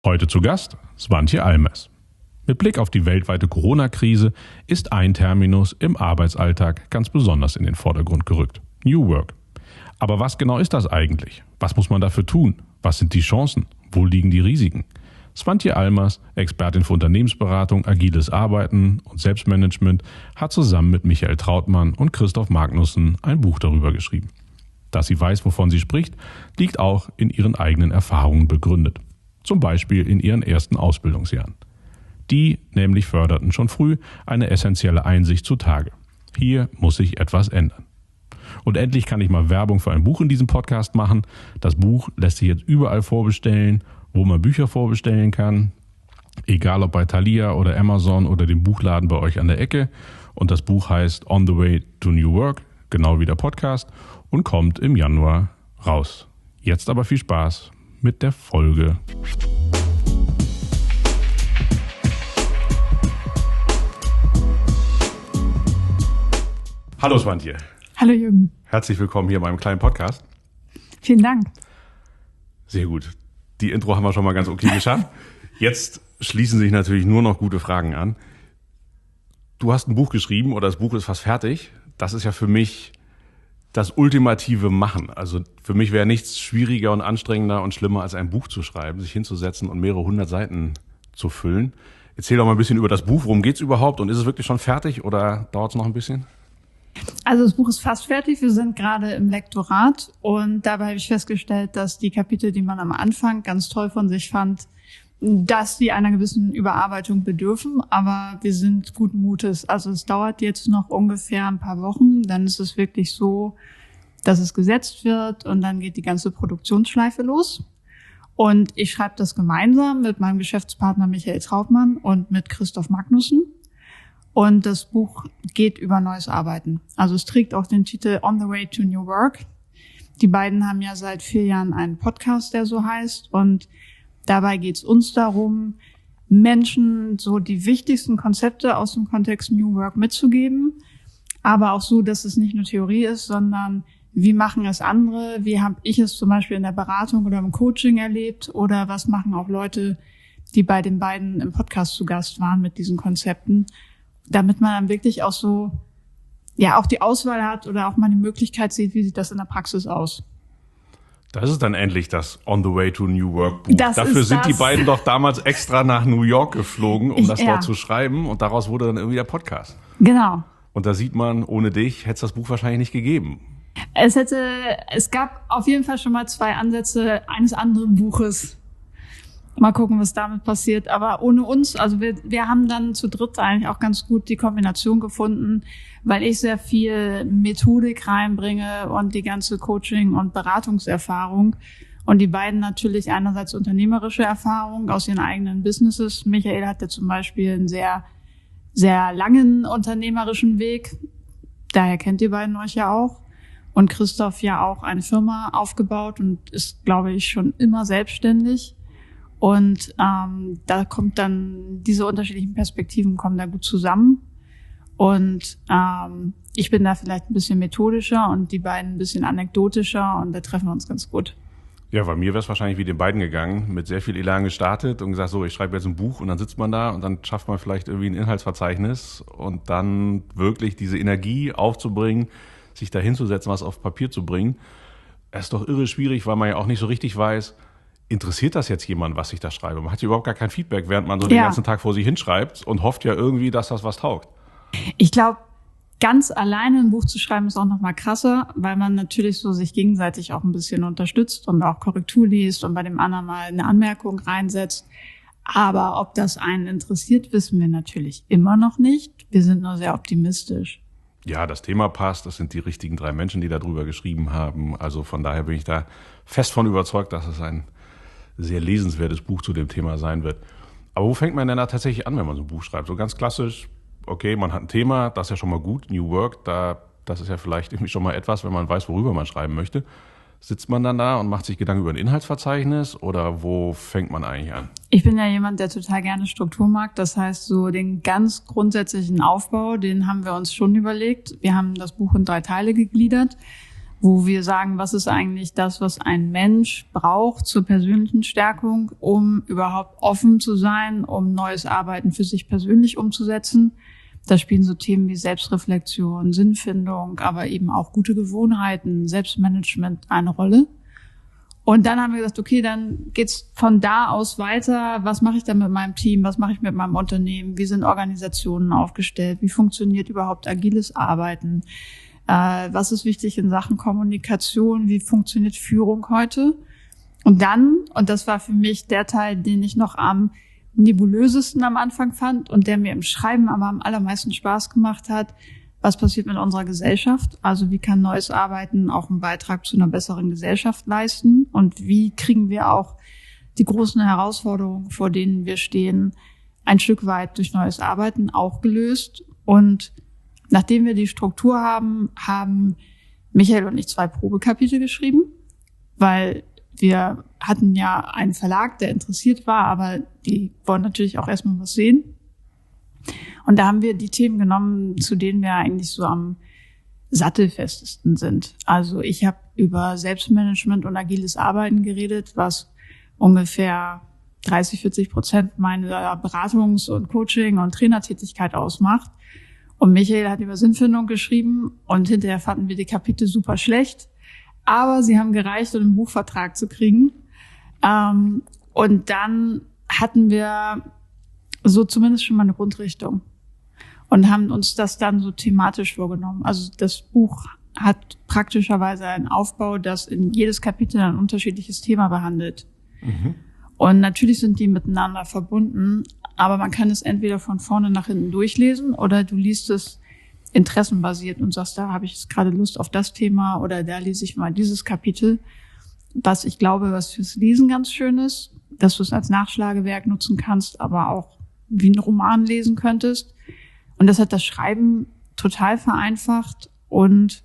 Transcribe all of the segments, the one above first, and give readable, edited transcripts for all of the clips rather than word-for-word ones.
Heute zu Gast Swantje Almers. Mit Blick auf die weltweite Corona-Krise ist ein Terminus im Arbeitsalltag ganz besonders in den Vordergrund gerückt: New Work. Aber was genau ist das eigentlich? Was muss man dafür tun? Was sind die Chancen? Wo liegen die Risiken? Swantje Almers, Expertin für Unternehmensberatung, agiles Arbeiten und Selbstmanagement, hat zusammen mit Michael Trautmann und Christoph Magnussen ein Buch darüber geschrieben. Dass sie weiß, wovon sie spricht, liegt auch in ihren eigenen Erfahrungen begründet. Zum Beispiel in ihren ersten Ausbildungsjahren. Die nämlich förderten schon früh eine essentielle Einsicht zutage: Hier muss sich etwas ändern. Und endlich kann ich mal Werbung für ein Buch in diesem Podcast machen. Das Buch lässt sich jetzt überall vorbestellen, wo man Bücher vorbestellen kann. Egal ob bei Thalia oder Amazon oder dem Buchladen bei euch an der Ecke. Und das Buch heißt On the Way to New Work, genau wie der Podcast, und kommt im Januar raus. Jetzt aber viel Spaß mit der Folge. Hallo Swantje. Hallo Jürgen. Herzlich willkommen hier in meinem kleinen Podcast. Vielen Dank. Sehr gut. Die Intro haben wir schon mal ganz okay geschafft. Jetzt schließen sich natürlich nur noch gute Fragen an. Du hast ein Buch geschrieben oder das Buch ist fast fertig. Das ist ja für mich das ultimative Machen. Also für mich wäre nichts schwieriger und anstrengender und schlimmer, als ein Buch zu schreiben, sich hinzusetzen und mehrere hundert Seiten zu füllen. Erzähl doch mal ein bisschen über das Buch. Worum geht's überhaupt? Und ist es wirklich schon fertig oder dauert es noch ein bisschen? Also das Buch ist fast fertig. Wir sind gerade im Lektorat und dabei habe ich festgestellt, dass die Kapitel, die man am Anfang ganz toll von sich fand, dass die einer gewissen Überarbeitung bedürfen, aber wir sind guten Mutes. Also es dauert jetzt noch ungefähr ein paar Wochen, dann ist es wirklich so, dass es gesetzt wird und dann geht die ganze Produktionsschleife los. Und ich schreibe das gemeinsam mit meinem Geschäftspartner Michael Trautmann und mit Christoph Magnussen. Und das Buch geht über neues Arbeiten. Also es trägt auch den Titel On the Way to New Work. Die beiden haben ja seit 4 Jahren einen Podcast, der so heißt. Und dabei geht es uns darum, Menschen so die wichtigsten Konzepte aus dem Kontext New Work mitzugeben. Aber auch so, dass es nicht nur Theorie ist, sondern wie machen es andere? Wie habe ich es zum Beispiel in der Beratung oder im Coaching erlebt? Oder was machen auch Leute, die bei den beiden im Podcast zu Gast waren mit diesen Konzepten? Damit man dann wirklich auch so, ja, auch die Auswahl hat oder auch mal die Möglichkeit sieht, wie sieht das in der Praxis aus. Das ist dann endlich das On the Way to New Work Buch. Dafür sind die beiden doch damals extra nach New York geflogen, um das dort zu schreiben. Und daraus wurde dann irgendwie der Podcast. Genau. Und da sieht man, ohne dich hätte es das Buch wahrscheinlich nicht gegeben. Es gab auf jeden Fall schon mal 2 Ansätze eines anderen Buches. Mal gucken, was damit passiert. Aber ohne uns, also wir haben dann zu dritt eigentlich auch ganz gut die Kombination gefunden, weil ich sehr viel Methodik reinbringe und die ganze Coaching- und Beratungserfahrung. Und die beiden natürlich einerseits unternehmerische Erfahrung aus ihren eigenen Businesses. Michael hat ja zum Beispiel einen sehr, sehr langen unternehmerischen Weg. Daher kennt ihr beiden euch ja auch. Und Christoph ja auch eine Firma aufgebaut und ist, glaube ich, schon immer selbstständig. Und da kommt dann, diese unterschiedlichen Perspektiven kommen da gut zusammen. Und ich bin da vielleicht ein bisschen methodischer und die beiden ein bisschen anekdotischer und da treffen wir uns ganz gut. Ja, bei mir wäre es wahrscheinlich wie den beiden gegangen, mit sehr viel Elan gestartet und gesagt, so, ich schreibe jetzt ein Buch und dann sitzt man da und dann schafft man vielleicht irgendwie ein Inhaltsverzeichnis und dann wirklich diese Energie aufzubringen, sich da hinzusetzen, was auf Papier zu bringen. Es ist doch irre schwierig, weil man ja auch nicht so richtig weiß, interessiert das jetzt jemand, was ich da schreibe? Man hat ja überhaupt gar kein Feedback, während man so den ganzen Tag vor sich hinschreibt und hofft ja irgendwie, dass das was taugt. Ich glaube, ganz alleine ein Buch zu schreiben ist auch noch mal krasser, weil man natürlich so sich gegenseitig auch ein bisschen unterstützt und auch Korrektur liest und bei dem anderen mal eine Anmerkung reinsetzt. Aber ob das einen interessiert, wissen wir natürlich immer noch nicht. Wir sind nur sehr optimistisch. Ja, das Thema passt. Das sind die richtigen 3 Menschen, die darüber geschrieben haben. Also von daher bin ich da fest von überzeugt, dass es ein sehr lesenswertes Buch zu dem Thema sein wird. Aber wo fängt man denn da tatsächlich an, wenn man so ein Buch schreibt? So ganz klassisch, okay, man hat ein Thema, das ist ja schon mal gut, New Work, das ist ja vielleicht irgendwie schon mal etwas, wenn man weiß, worüber man schreiben möchte. Sitzt man dann da und macht sich Gedanken über ein Inhaltsverzeichnis oder wo fängt man eigentlich an? Ich bin ja jemand, der total gerne Struktur mag. Das heißt, so den ganz grundsätzlichen Aufbau, den haben wir uns schon überlegt. Wir haben das Buch in 3 Teile gegliedert. wo wir sagen, was ist eigentlich das, was ein Mensch braucht zur persönlichen Stärkung, um überhaupt offen zu sein, um neues Arbeiten für sich persönlich umzusetzen. Da spielen so Themen wie Selbstreflexion, Sinnfindung, aber eben auch gute Gewohnheiten, Selbstmanagement eine Rolle. Und dann haben wir gesagt, okay, dann geht's von da aus weiter. Was mache ich dann mit meinem Team? Was mache ich mit meinem Unternehmen? Wie sind Organisationen aufgestellt? Wie funktioniert überhaupt agiles Arbeiten? Was ist wichtig in Sachen Kommunikation? Wie funktioniert Führung heute? Und dann, und das war für mich der Teil, den ich noch am nebulösesten am Anfang fand und der mir im Schreiben aber am allermeisten Spaß gemacht hat, was passiert mit unserer Gesellschaft? Also wie kann neues Arbeiten auch einen Beitrag zu einer besseren Gesellschaft leisten? Und wie kriegen wir auch die großen Herausforderungen, vor denen wir stehen, ein Stück weit durch neues Arbeiten auch gelöst? Und nachdem wir die Struktur haben Michael und ich 2 Probekapitel geschrieben, weil wir hatten ja einen Verlag, der interessiert war, aber die wollen natürlich auch erstmal was sehen. Und da haben wir die Themen genommen, zu denen wir eigentlich so am sattelfestesten sind. Also ich habe über Selbstmanagement und agiles Arbeiten geredet, was ungefähr 30-40% meiner Beratungs- und Coaching- und Trainertätigkeit ausmacht. Und Michael hat über Sinnfindung geschrieben und hinterher fanden wir die Kapitel super schlecht. Aber sie haben gereicht, um einen Buchvertrag zu kriegen. Und dann hatten wir so zumindest schon mal eine Grundrichtung und haben uns das dann so thematisch vorgenommen. Also das Buch hat praktischerweise einen Aufbau, das in jedes Kapitel ein unterschiedliches Thema behandelt. Mhm. Und natürlich sind die miteinander verbunden, aber man kann es entweder von vorne nach hinten durchlesen oder du liest es interessenbasiert und sagst, da habe ich jetzt gerade Lust auf das Thema oder da lese ich mal dieses Kapitel. Was ich glaube, was fürs Lesen ganz schön ist, dass du es als Nachschlagewerk nutzen kannst, aber auch wie einen Roman lesen könntest. Und das hat das Schreiben total vereinfacht. Und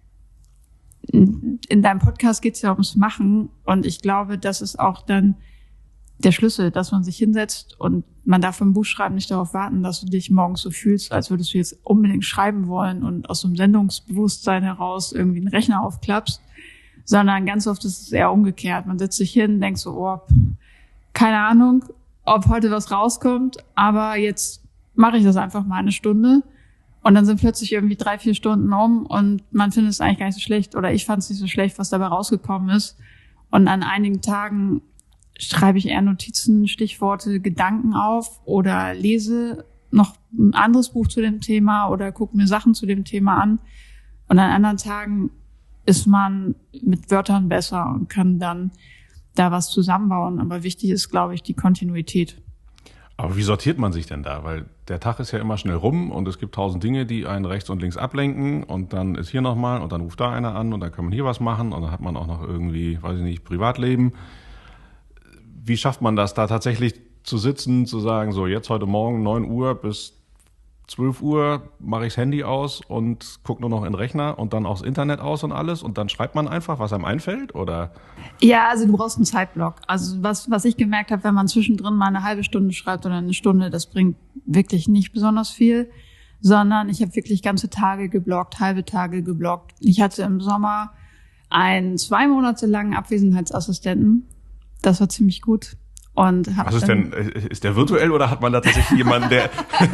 in deinem Podcast geht es ja ums Machen. Und ich glaube, das ist auch dann der Schlüssel, dass man sich hinsetzt und man darf beim Buchschreiben nicht darauf warten, dass du dich morgens so fühlst, als würdest du jetzt unbedingt schreiben wollen und aus so einem Sendungsbewusstsein heraus irgendwie einen Rechner aufklappst, sondern ganz oft ist es eher umgekehrt. Man setzt sich hin, denkt so, oh, keine Ahnung, ob heute was rauskommt, aber jetzt mache ich das einfach mal eine Stunde und dann sind plötzlich irgendwie 3-4 Stunden um und man findet es eigentlich gar nicht so schlecht oder ich fand es nicht so schlecht, was dabei rausgekommen ist. Und an einigen Tagen schreibe ich eher Notizen, Stichworte, Gedanken auf oder lese noch ein anderes Buch zu dem Thema oder gucke mir Sachen zu dem Thema an. Und an anderen Tagen ist man mit Wörtern besser und kann dann da was zusammenbauen. Aber wichtig ist, glaube ich, die Kontinuität. Aber wie sortiert man sich denn da? Weil der Tag ist ja immer schnell rum und es gibt 1000 Dinge, die einen rechts und links ablenken und dann ist hier nochmal und dann ruft da einer an und dann kann man hier was machen und dann hat man auch noch irgendwie, weiß ich nicht, Privatleben. Wie schafft man das, da tatsächlich zu sitzen, zu sagen, so jetzt heute Morgen 9 Uhr bis 12 Uhr mache ich das Handy aus und gucke nur noch in den Rechner und dann auch das Internet aus und alles und dann schreibt man einfach, was einem einfällt, oder? Ja, also du brauchst einen Zeitblock. Also was ich gemerkt habe, wenn man zwischendrin mal eine halbe Stunde schreibt oder eine Stunde, das bringt wirklich nicht besonders viel, sondern ich habe wirklich ganze Tage geblockt, halbe Tage geblockt. Ich hatte im Sommer einen 2 Monate langen Abwesenheitsassistenten. Das war ziemlich gut. Und was ist denn, ist der virtuell oder hat man da tatsächlich jemanden, der...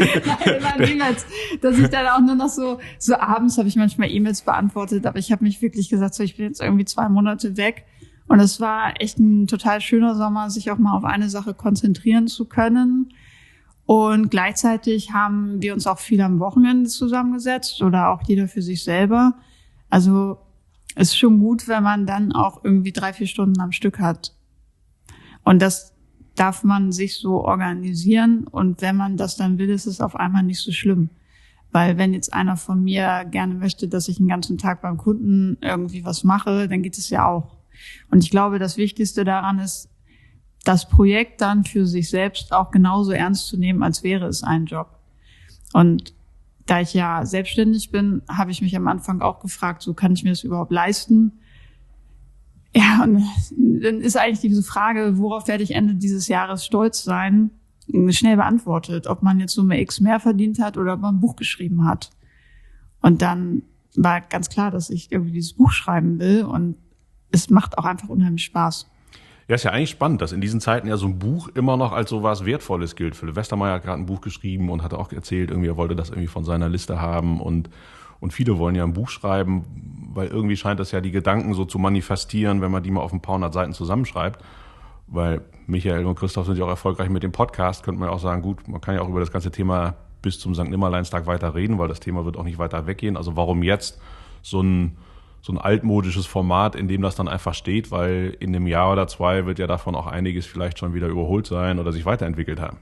dass ich dann auch nur noch so abends habe ich manchmal E-Mails beantwortet, aber ich habe mich wirklich gesagt, so ich bin jetzt irgendwie 2 Monate weg. Und es war echt ein total schöner Sommer, sich auch mal auf eine Sache konzentrieren zu können. Und gleichzeitig haben wir uns auch viel am Wochenende zusammengesetzt oder auch jeder für sich selber. Also ist schon gut, wenn man dann auch irgendwie 3-4 Stunden am Stück hat. Und das darf man sich so organisieren. Und wenn man das dann will, ist es auf einmal nicht so schlimm. Weil wenn jetzt einer von mir gerne möchte, dass ich den ganzen Tag beim Kunden irgendwie was mache, dann geht es ja auch. Und ich glaube, das Wichtigste daran ist, das Projekt dann für sich selbst auch genauso ernst zu nehmen, als wäre es ein Job. Und da ich ja selbstständig bin, habe ich mich am Anfang auch gefragt, so kann ich mir das überhaupt leisten? Ja, und dann ist eigentlich diese Frage, worauf werde ich Ende dieses Jahres stolz sein, schnell beantwortet. Ob man jetzt Summe X mehr verdient hat oder ob man ein Buch geschrieben hat. Und dann war ganz klar, dass ich irgendwie dieses Buch schreiben will und es macht auch einfach unheimlich Spaß. Ja, ist ja eigentlich spannend, dass in diesen Zeiten ja so ein Buch immer noch als so was Wertvolles gilt. Philipp Westermeier hat gerade ein Buch geschrieben und hat auch erzählt, irgendwie er wollte das irgendwie von seiner Liste haben und viele wollen ja ein Buch schreiben, weil irgendwie scheint das ja die Gedanken so zu manifestieren, wenn man die mal auf ein paar hundert Seiten zusammenschreibt. Weil Michael und Christoph sind ja auch erfolgreich mit dem Podcast, könnte man ja auch sagen, gut, man kann ja auch über das ganze Thema bis zum St. Nimmerleinstag weiter reden, weil das Thema wird auch nicht weiter weggehen. Also warum jetzt so ein altmodisches Format, in dem das dann einfach steht, weil in einem Jahr oder zwei wird ja davon auch einiges vielleicht schon wieder überholt sein oder sich weiterentwickelt haben.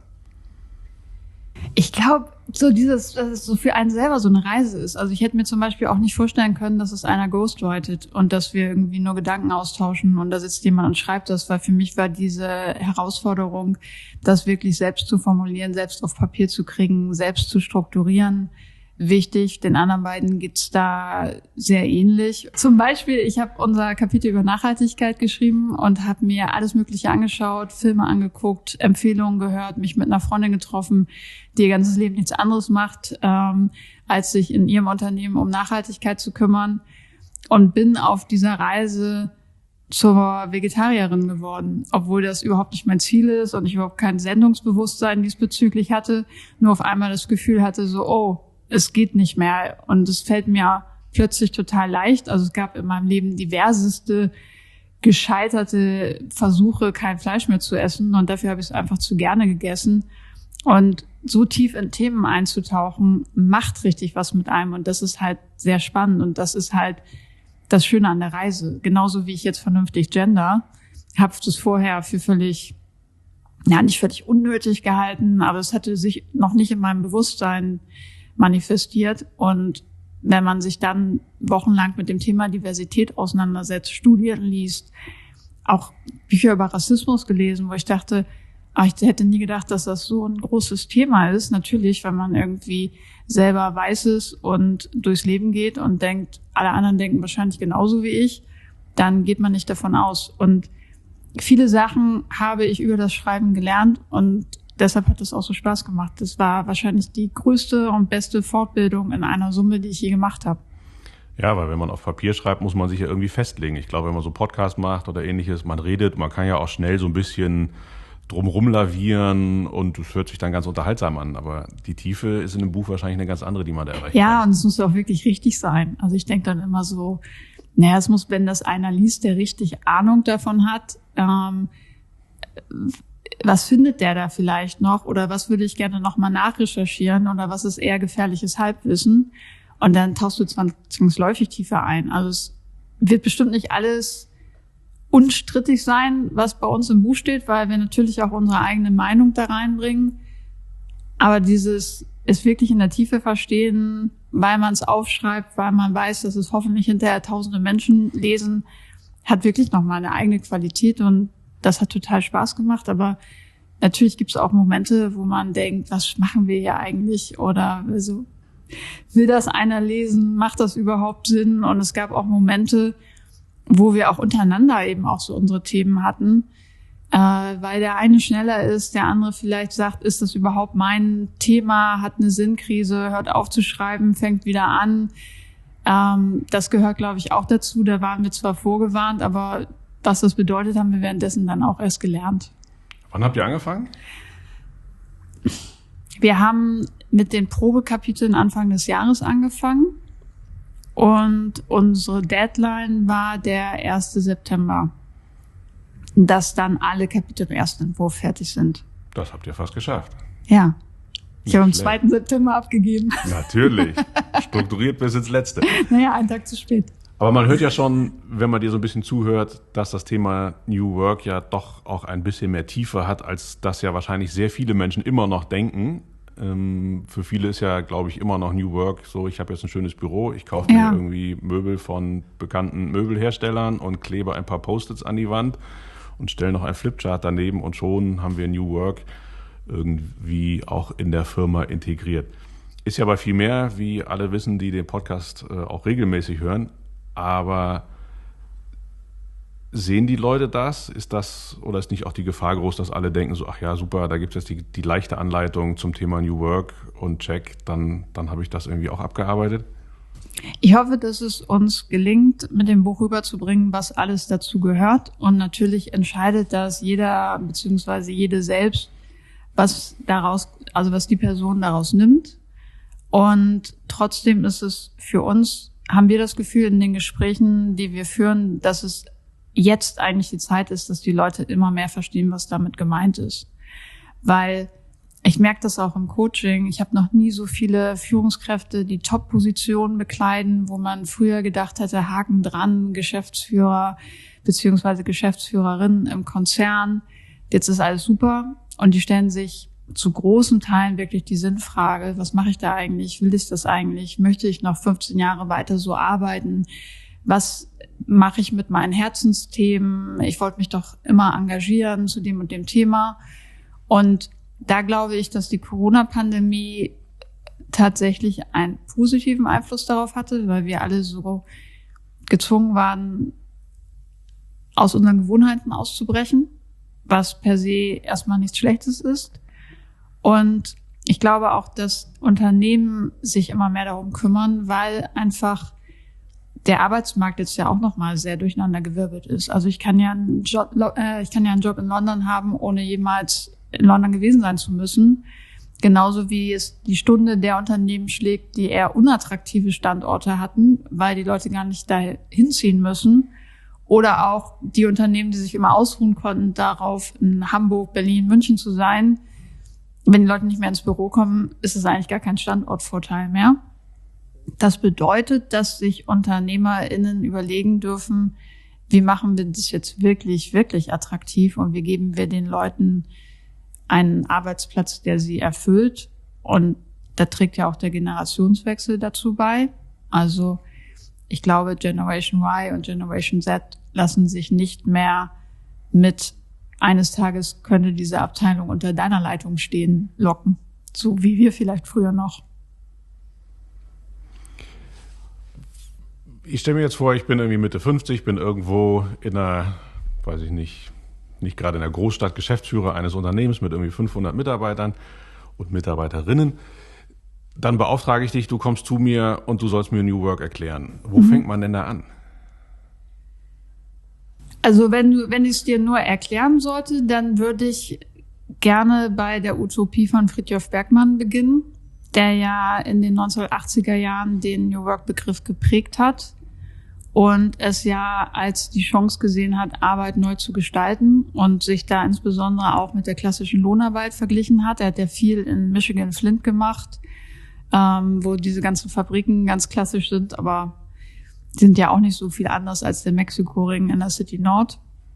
Ich glaube, dass es so für einen selber so eine Reise ist. Also ich hätte mir zum Beispiel auch nicht vorstellen können, dass es einer ghostwritet und dass wir irgendwie nur Gedanken austauschen und da sitzt jemand und schreibt das, weil für mich war diese Herausforderung, das wirklich selbst zu formulieren, selbst auf Papier zu kriegen, selbst zu strukturieren, wichtig. Den anderen beiden geht's da sehr ähnlich. Zum Beispiel, ich habe unser Kapitel über Nachhaltigkeit geschrieben und habe mir alles Mögliche angeschaut, Filme angeguckt, Empfehlungen gehört, mich mit einer Freundin getroffen, die ihr ganzes Leben nichts anderes macht, als sich in ihrem Unternehmen um Nachhaltigkeit zu kümmern und bin auf dieser Reise zur Vegetarierin geworden, obwohl das überhaupt nicht mein Ziel ist und ich überhaupt kein Sendungsbewusstsein diesbezüglich hatte, nur auf einmal das Gefühl hatte, so, oh, es geht nicht mehr und es fällt mir plötzlich total leicht. Also es gab in meinem Leben diverseste gescheiterte Versuche, kein Fleisch mehr zu essen und dafür habe ich es einfach zu gerne gegessen. Und so tief in Themen einzutauchen, macht richtig was mit einem und das ist halt sehr spannend und das ist halt das Schöne an der Reise. Genauso wie ich jetzt vernünftig gender, habe ich das vorher für nicht völlig unnötig gehalten, aber es hatte sich noch nicht in meinem Bewusstsein manifestiert und wenn man sich dann wochenlang mit dem Thema Diversität auseinandersetzt, Studien liest, auch Bücher über Rassismus gelesen, wo ich dachte, ich hätte nie gedacht, dass das so ein großes Thema ist. Natürlich, wenn man irgendwie selber weiß es und durchs Leben geht und denkt, alle anderen denken wahrscheinlich genauso wie ich, dann geht man nicht davon aus. Und viele Sachen habe ich über das Schreiben gelernt und deshalb hat es auch so Spaß gemacht. Das war wahrscheinlich die größte und beste Fortbildung in einer Summe, die ich je gemacht habe. Ja, weil wenn man auf Papier schreibt, muss man sich ja irgendwie festlegen. Ich glaube, wenn man so Podcast macht oder ähnliches, man redet, man kann ja auch schnell so ein bisschen drumrum lavieren und es hört sich dann ganz unterhaltsam an. Aber die Tiefe ist in dem Buch wahrscheinlich eine ganz andere, die man da erreicht. Ja, und es muss auch wirklich richtig sein. Also ich denke dann immer so, es muss, wenn das einer liest, der richtig Ahnung davon hat, was findet der da vielleicht noch oder was würde ich gerne nochmal nachrecherchieren oder was ist eher gefährliches Halbwissen und dann tauchst du zwangsläufig tiefer ein. Also es wird bestimmt nicht alles unstrittig sein, was bei uns im Buch steht, weil wir natürlich auch unsere eigene Meinung da reinbringen, aber dieses es wirklich in der Tiefe verstehen, weil man es aufschreibt, weil man weiß, dass es hoffentlich hinterher tausende Menschen lesen, hat wirklich nochmal eine eigene Qualität und das hat total Spaß gemacht, aber natürlich gibt es auch Momente, wo man denkt, was machen wir hier eigentlich? Oder so, will das einer lesen? Macht das überhaupt Sinn? Und es gab auch Momente, wo wir auch untereinander eben auch so unsere Themen hatten, weil der eine schneller ist, der andere vielleicht sagt, ist das überhaupt mein Thema, hat eine Sinnkrise, hört auf zu schreiben, fängt wieder an. Das gehört, glaube ich, auch dazu. Da waren wir zwar vorgewarnt, aber was das bedeutet, haben wir währenddessen dann auch erst gelernt. Wann habt ihr angefangen? Wir haben mit den Probekapiteln Anfang des Jahres angefangen und unsere Deadline war der 1. September, dass dann alle Kapitel im ersten Entwurf fertig sind. Das habt ihr fast geschafft. Ja. Ich habe am 2. September abgegeben. Natürlich. Strukturiert bis ins Letzte. Naja, einen Tag zu spät. Aber man hört ja schon, wenn man dir so ein bisschen zuhört, dass das Thema New Work ja doch auch ein bisschen mehr Tiefe hat, als das ja wahrscheinlich sehr viele Menschen immer noch denken. Für viele ist ja, glaube ich, immer noch New Work so, ich habe jetzt ein schönes Büro, ich kaufe mir irgendwie Möbel von bekannten Möbelherstellern und klebe ein paar Post-its an die Wand und stelle noch ein Flipchart daneben und schon haben wir New Work irgendwie auch in der Firma integriert. Ist ja aber viel mehr, wie alle wissen, die den Podcast auch regelmäßig hören. Aber sehen die Leute das? Ist das oder ist nicht auch die Gefahr groß, dass alle denken so, ach ja, super, da gibt es jetzt die leichte Anleitung zum Thema New Work und check, dann habe ich das irgendwie auch abgearbeitet? Ich hoffe, dass es uns gelingt, mit dem Buch rüberzubringen, was alles dazu gehört. Und natürlich entscheidet das jeder bzw. jede selbst, was die Person daraus nimmt. Und trotzdem ist es für uns, haben wir das Gefühl in den Gesprächen, die wir führen, dass es jetzt eigentlich die Zeit ist, dass die Leute immer mehr verstehen, was damit gemeint ist. Weil ich merke das auch im Coaching. Ich habe noch nie so viele Führungskräfte, die Top-Positionen bekleiden, wo man früher gedacht hätte, Haken dran, Geschäftsführer bzw. Geschäftsführerin im Konzern. Jetzt ist alles super und die stellen sich zu großen Teilen wirklich die Sinnfrage, was mache ich da eigentlich? Will ich das eigentlich? Möchte ich noch 15 Jahre weiter so arbeiten? Was mache ich mit meinen Herzensthemen? Ich wollte mich doch immer engagieren zu dem und dem Thema. Und da glaube ich, dass die Corona-Pandemie tatsächlich einen positiven Einfluss darauf hatte, weil wir alle so gezwungen waren, aus unseren Gewohnheiten auszubrechen, was per se erstmal nichts Schlechtes ist. Und ich glaube auch, dass Unternehmen sich immer mehr darum kümmern, weil einfach der Arbeitsmarkt jetzt ja auch nochmal sehr durcheinandergewirbelt ist. Also ich kann ja einen Job in London haben, ohne jemals in London gewesen sein zu müssen. Genauso wie es die Stunde der Unternehmen schlägt, die eher unattraktive Standorte hatten, weil die Leute gar nicht da hinziehen müssen. Oder auch die Unternehmen, die sich immer ausruhen konnten, darauf in Hamburg, Berlin, München zu sein. Wenn die Leute nicht mehr ins Büro kommen, ist es eigentlich gar kein Standortvorteil mehr. Das bedeutet, dass sich UnternehmerInnen überlegen dürfen, wie machen wir das jetzt wirklich, wirklich attraktiv und wie geben wir den Leuten einen Arbeitsplatz, der sie erfüllt. Und da trägt ja auch der Generationswechsel dazu bei. Also ich glaube, Generation Y und Generation Z lassen sich nicht mehr mit eines Tages könnte diese Abteilung unter deiner Leitung stehen, locken. So wie wir vielleicht früher noch. Ich stelle mir jetzt vor, ich bin irgendwie Mitte 50, bin irgendwo in einer, weiß ich nicht gerade in einer Großstadt, Geschäftsführer eines Unternehmens mit irgendwie 500 Mitarbeitern und Mitarbeiterinnen. Dann beauftrage ich dich, du kommst zu mir und du sollst mir New Work erklären. Wo fängt man denn da an? Also wenn ich es dir nur erklären sollte, dann würde ich gerne bei der Utopie von Frithjof Bergmann beginnen, der ja in den 1980er Jahren den New Work-Begriff geprägt hat und es ja als die Chance gesehen hat, Arbeit neu zu gestalten und sich da insbesondere auch mit der klassischen Lohnarbeit verglichen hat. Er hat ja viel in Michigan Flint gemacht, wo diese ganzen Fabriken ganz klassisch sind, aber sind ja auch nicht so viel anders als der Mexiko-Ring in der City Nord,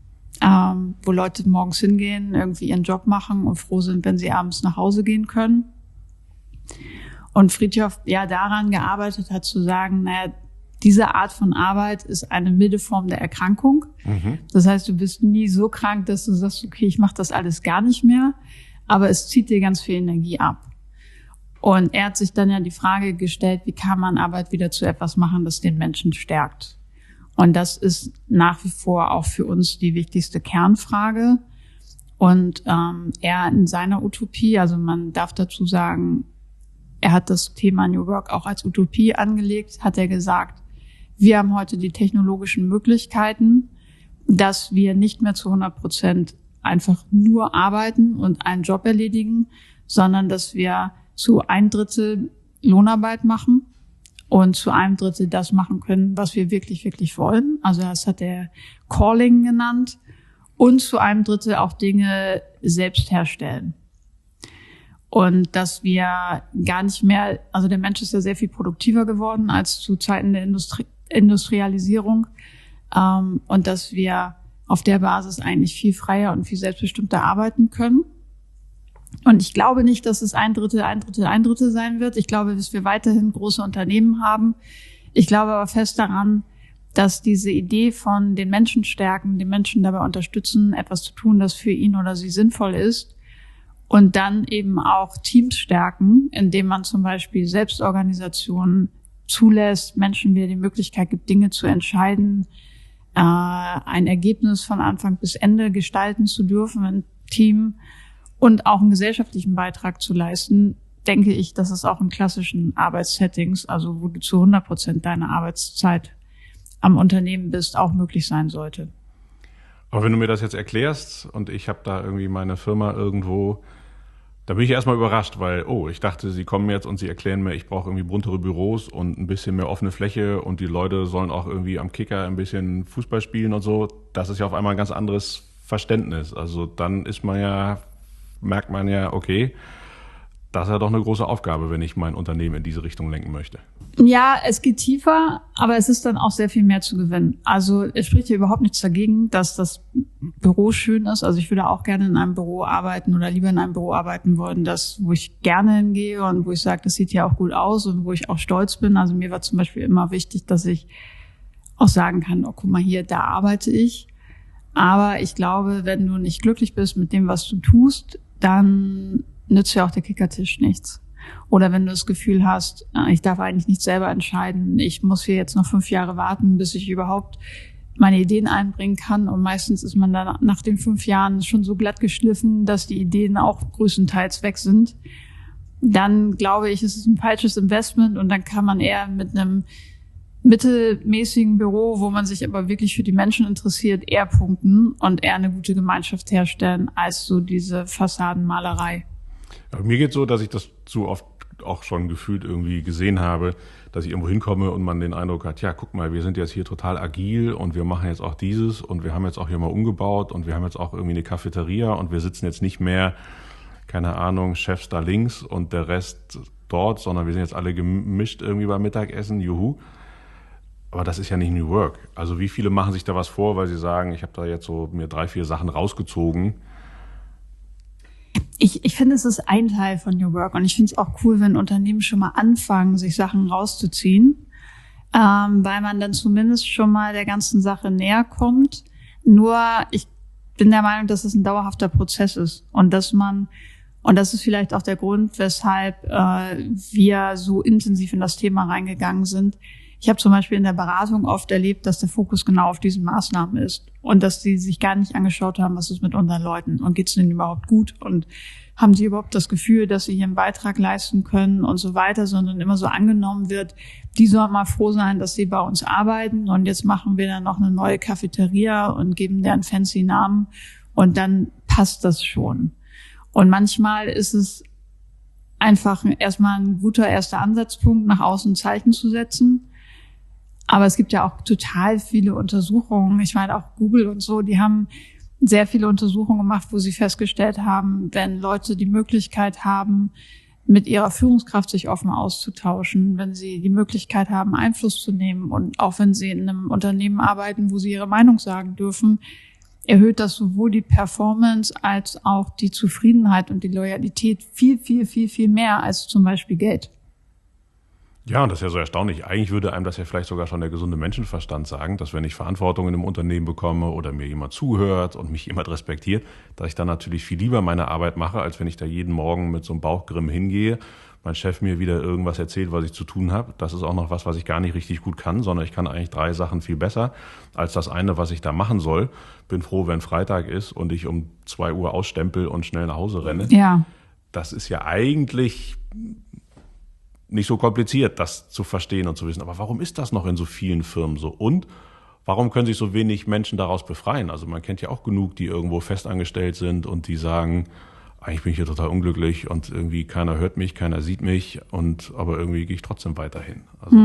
wo Leute morgens hingehen, irgendwie ihren Job machen und froh sind, wenn sie abends nach Hause gehen können. Und Frithjof ja daran gearbeitet hat zu sagen, naja, diese Art von Arbeit ist eine milde Form der Erkrankung. Mhm. Das heißt, du bist nie so krank, dass du sagst, okay, ich mache das alles gar nicht mehr, aber es zieht dir ganz viel Energie ab. Und er hat sich dann ja die Frage gestellt, wie kann man Arbeit wieder zu etwas machen, das den Menschen stärkt? Und das ist nach wie vor auch für uns die wichtigste Kernfrage. Und er in seiner Utopie, also man darf dazu sagen, er hat das Thema New Work auch als Utopie angelegt, hat er gesagt, wir haben heute die technologischen Möglichkeiten, dass wir nicht mehr zu 100% einfach nur arbeiten und einen Job erledigen, sondern dass wir zu 1/3 Lohnarbeit machen und zu 1/3 das machen können, was wir wirklich, wirklich wollen. Also das hat er Calling genannt. Und zu 1/3 auch Dinge selbst herstellen. Und dass wir gar nicht mehr, also der Mensch ist ja sehr viel produktiver geworden als zu Zeiten der Industrialisierung. Und dass wir auf der Basis eigentlich viel freier und viel selbstbestimmter arbeiten können. Und ich glaube nicht, dass es 1/3 sein wird. Ich glaube, dass wir weiterhin große Unternehmen haben. Ich glaube aber fest daran, dass diese Idee von den Menschen stärken, den Menschen dabei unterstützen, etwas zu tun, das für ihn oder sie sinnvoll ist. Und dann eben auch Teams stärken, indem man zum Beispiel Selbstorganisationen zulässt, Menschen wieder die Möglichkeit gibt, Dinge zu entscheiden, ein Ergebnis von Anfang bis Ende gestalten zu dürfen im Team und auch einen gesellschaftlichen Beitrag zu leisten, denke ich, dass es auch in klassischen Arbeitssettings, also wo du zu 100% deiner Arbeitszeit am Unternehmen bist, auch möglich sein sollte. Aber wenn du mir das jetzt erklärst und ich habe da irgendwie meine Firma irgendwo, da bin ich erstmal überrascht, weil, ich dachte, sie kommen jetzt und sie erklären mir, ich brauche irgendwie buntere Büros und ein bisschen mehr offene Fläche und die Leute sollen auch irgendwie am Kicker ein bisschen Fußball spielen und so. Das ist ja auf einmal ein ganz anderes Verständnis. Also dann merkt man ja, okay, das ist ja doch eine große Aufgabe, wenn ich mein Unternehmen in diese Richtung lenken möchte. Ja, es geht tiefer, aber es ist dann auch sehr viel mehr zu gewinnen. Also es spricht hier überhaupt nichts dagegen, dass das Büro schön ist. Also ich würde auch gerne in einem Büro arbeiten oder lieber in einem Büro arbeiten wollen, wo ich gerne hingehe und wo ich sage, das sieht ja auch gut aus und wo ich auch stolz bin. Also mir war zum Beispiel immer wichtig, dass ich auch sagen kann, guck mal hier, da arbeite ich. Aber ich glaube, wenn du nicht glücklich bist mit dem, was du tust, dann nützt ja auch der Kickertisch nichts. Oder wenn du das Gefühl hast, ich darf eigentlich nicht selber entscheiden, ich muss hier jetzt noch 5 Jahre warten, bis ich überhaupt meine Ideen einbringen kann. Und meistens ist man dann nach den 5 Jahren schon so glatt geschliffen, dass die Ideen auch größtenteils weg sind. Dann glaube ich, ist es ein falsches Investment und dann kann man eher mit einem mittelmäßigen Büro, wo man sich aber wirklich für die Menschen interessiert, eher punkten und eher eine gute Gemeinschaft herstellen, als so diese Fassadenmalerei. Ja, mir geht so, dass ich das zu oft auch schon gefühlt irgendwie gesehen habe, dass ich irgendwo hinkomme und man den Eindruck hat, ja, guck mal, wir sind jetzt hier total agil und wir machen jetzt auch dieses und wir haben jetzt auch hier mal umgebaut und wir haben jetzt auch irgendwie eine Cafeteria und wir sitzen jetzt nicht mehr, keine Ahnung, Chefs da links und der Rest dort, sondern wir sind jetzt alle gemischt irgendwie beim Mittagessen, juhu. Aber das ist ja nicht New Work. Also wie viele machen sich da was vor, weil sie sagen, ich habe da jetzt so mir 3, 4 Sachen rausgezogen. Ich finde, es ist ein Teil von New Work und ich finde es auch cool, wenn Unternehmen schon mal anfangen, sich Sachen rauszuziehen, weil man dann zumindest schon mal der ganzen Sache näher kommt. Nur ich bin der Meinung, dass es ein dauerhafter Prozess ist und das ist vielleicht auch der Grund, weshalb wir so intensiv in das Thema reingegangen sind. Ich habe zum Beispiel in der Beratung oft erlebt, dass der Fokus genau auf diesen Maßnahmen ist und dass sie sich gar nicht angeschaut haben, was ist mit unseren Leuten und geht es denen überhaupt gut und haben sie überhaupt das Gefühl, dass sie hier einen Beitrag leisten können und so weiter, sondern immer so angenommen wird, die sollen mal froh sein, dass sie bei uns arbeiten und jetzt machen wir dann noch eine neue Cafeteria und geben deren fancy Namen und dann passt das schon. Und manchmal ist es einfach erstmal ein guter erster Ansatzpunkt, nach außen ein Zeichen zu setzen. Aber es gibt ja auch total viele Untersuchungen. Ich meine, auch Google und so, die haben sehr viele Untersuchungen gemacht, wo sie festgestellt haben, wenn Leute die Möglichkeit haben, mit ihrer Führungskraft sich offen auszutauschen, wenn sie die Möglichkeit haben, Einfluss zu nehmen und auch wenn sie in einem Unternehmen arbeiten, wo sie ihre Meinung sagen dürfen, erhöht das sowohl die Performance als auch die Zufriedenheit und die Loyalität viel, viel, viel, viel mehr als zum Beispiel Geld. Ja, und das ist ja so erstaunlich. Eigentlich würde einem das ja vielleicht sogar schon der gesunde Menschenverstand sagen, dass wenn ich Verantwortung in einem Unternehmen bekomme oder mir jemand zuhört und mich jemand respektiert, dass ich dann natürlich viel lieber meine Arbeit mache, als wenn ich da jeden Morgen mit so einem Bauchgrimm hingehe, mein Chef mir wieder irgendwas erzählt, was ich zu tun habe. Das ist auch noch was ich gar nicht richtig gut kann, sondern ich kann eigentlich 3 Sachen viel besser als das eine, was ich da machen soll. Bin froh, wenn Freitag ist und ich um 2 Uhr ausstempel und schnell nach Hause renne. Ja. Das ist ja eigentlich nicht so kompliziert, das zu verstehen und zu wissen. Aber warum ist das noch in so vielen Firmen so? Und warum können sich so wenig Menschen daraus befreien? Also man kennt ja auch genug, die irgendwo festangestellt sind und die sagen, eigentlich bin ich hier total unglücklich und irgendwie keiner hört mich, keiner sieht mich aber irgendwie gehe ich trotzdem weiterhin. Also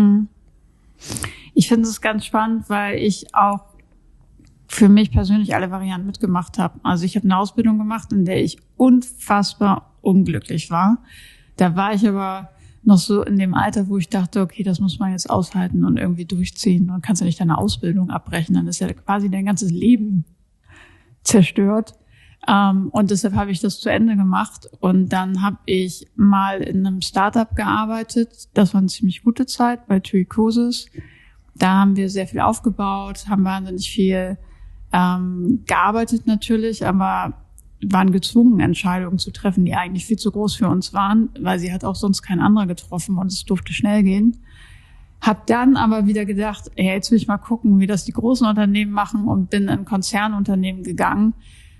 Ich finde es ganz spannend, weil ich auch für mich persönlich alle Varianten mitgemacht habe. Also ich habe eine Ausbildung gemacht, in der ich unfassbar unglücklich war. Da war ich aber noch so in dem Alter, wo ich dachte, okay, das muss man jetzt aushalten und irgendwie durchziehen. Und kannst ja nicht deine Ausbildung abbrechen, dann ist ja quasi dein ganzes Leben zerstört. Und deshalb habe ich das zu Ende gemacht. Und dann habe ich mal in einem Startup gearbeitet. Das war eine ziemlich gute Zeit bei TUI Cruises. Da haben wir sehr viel aufgebaut, haben wahnsinnig viel gearbeitet natürlich, aber waren gezwungen, Entscheidungen zu treffen, die eigentlich viel zu groß für uns waren, weil sie hat auch sonst kein anderer getroffen und es durfte schnell gehen. Hab dann aber wieder gedacht, jetzt will ich mal gucken, wie das die großen Unternehmen machen und bin in Konzernunternehmen gegangen,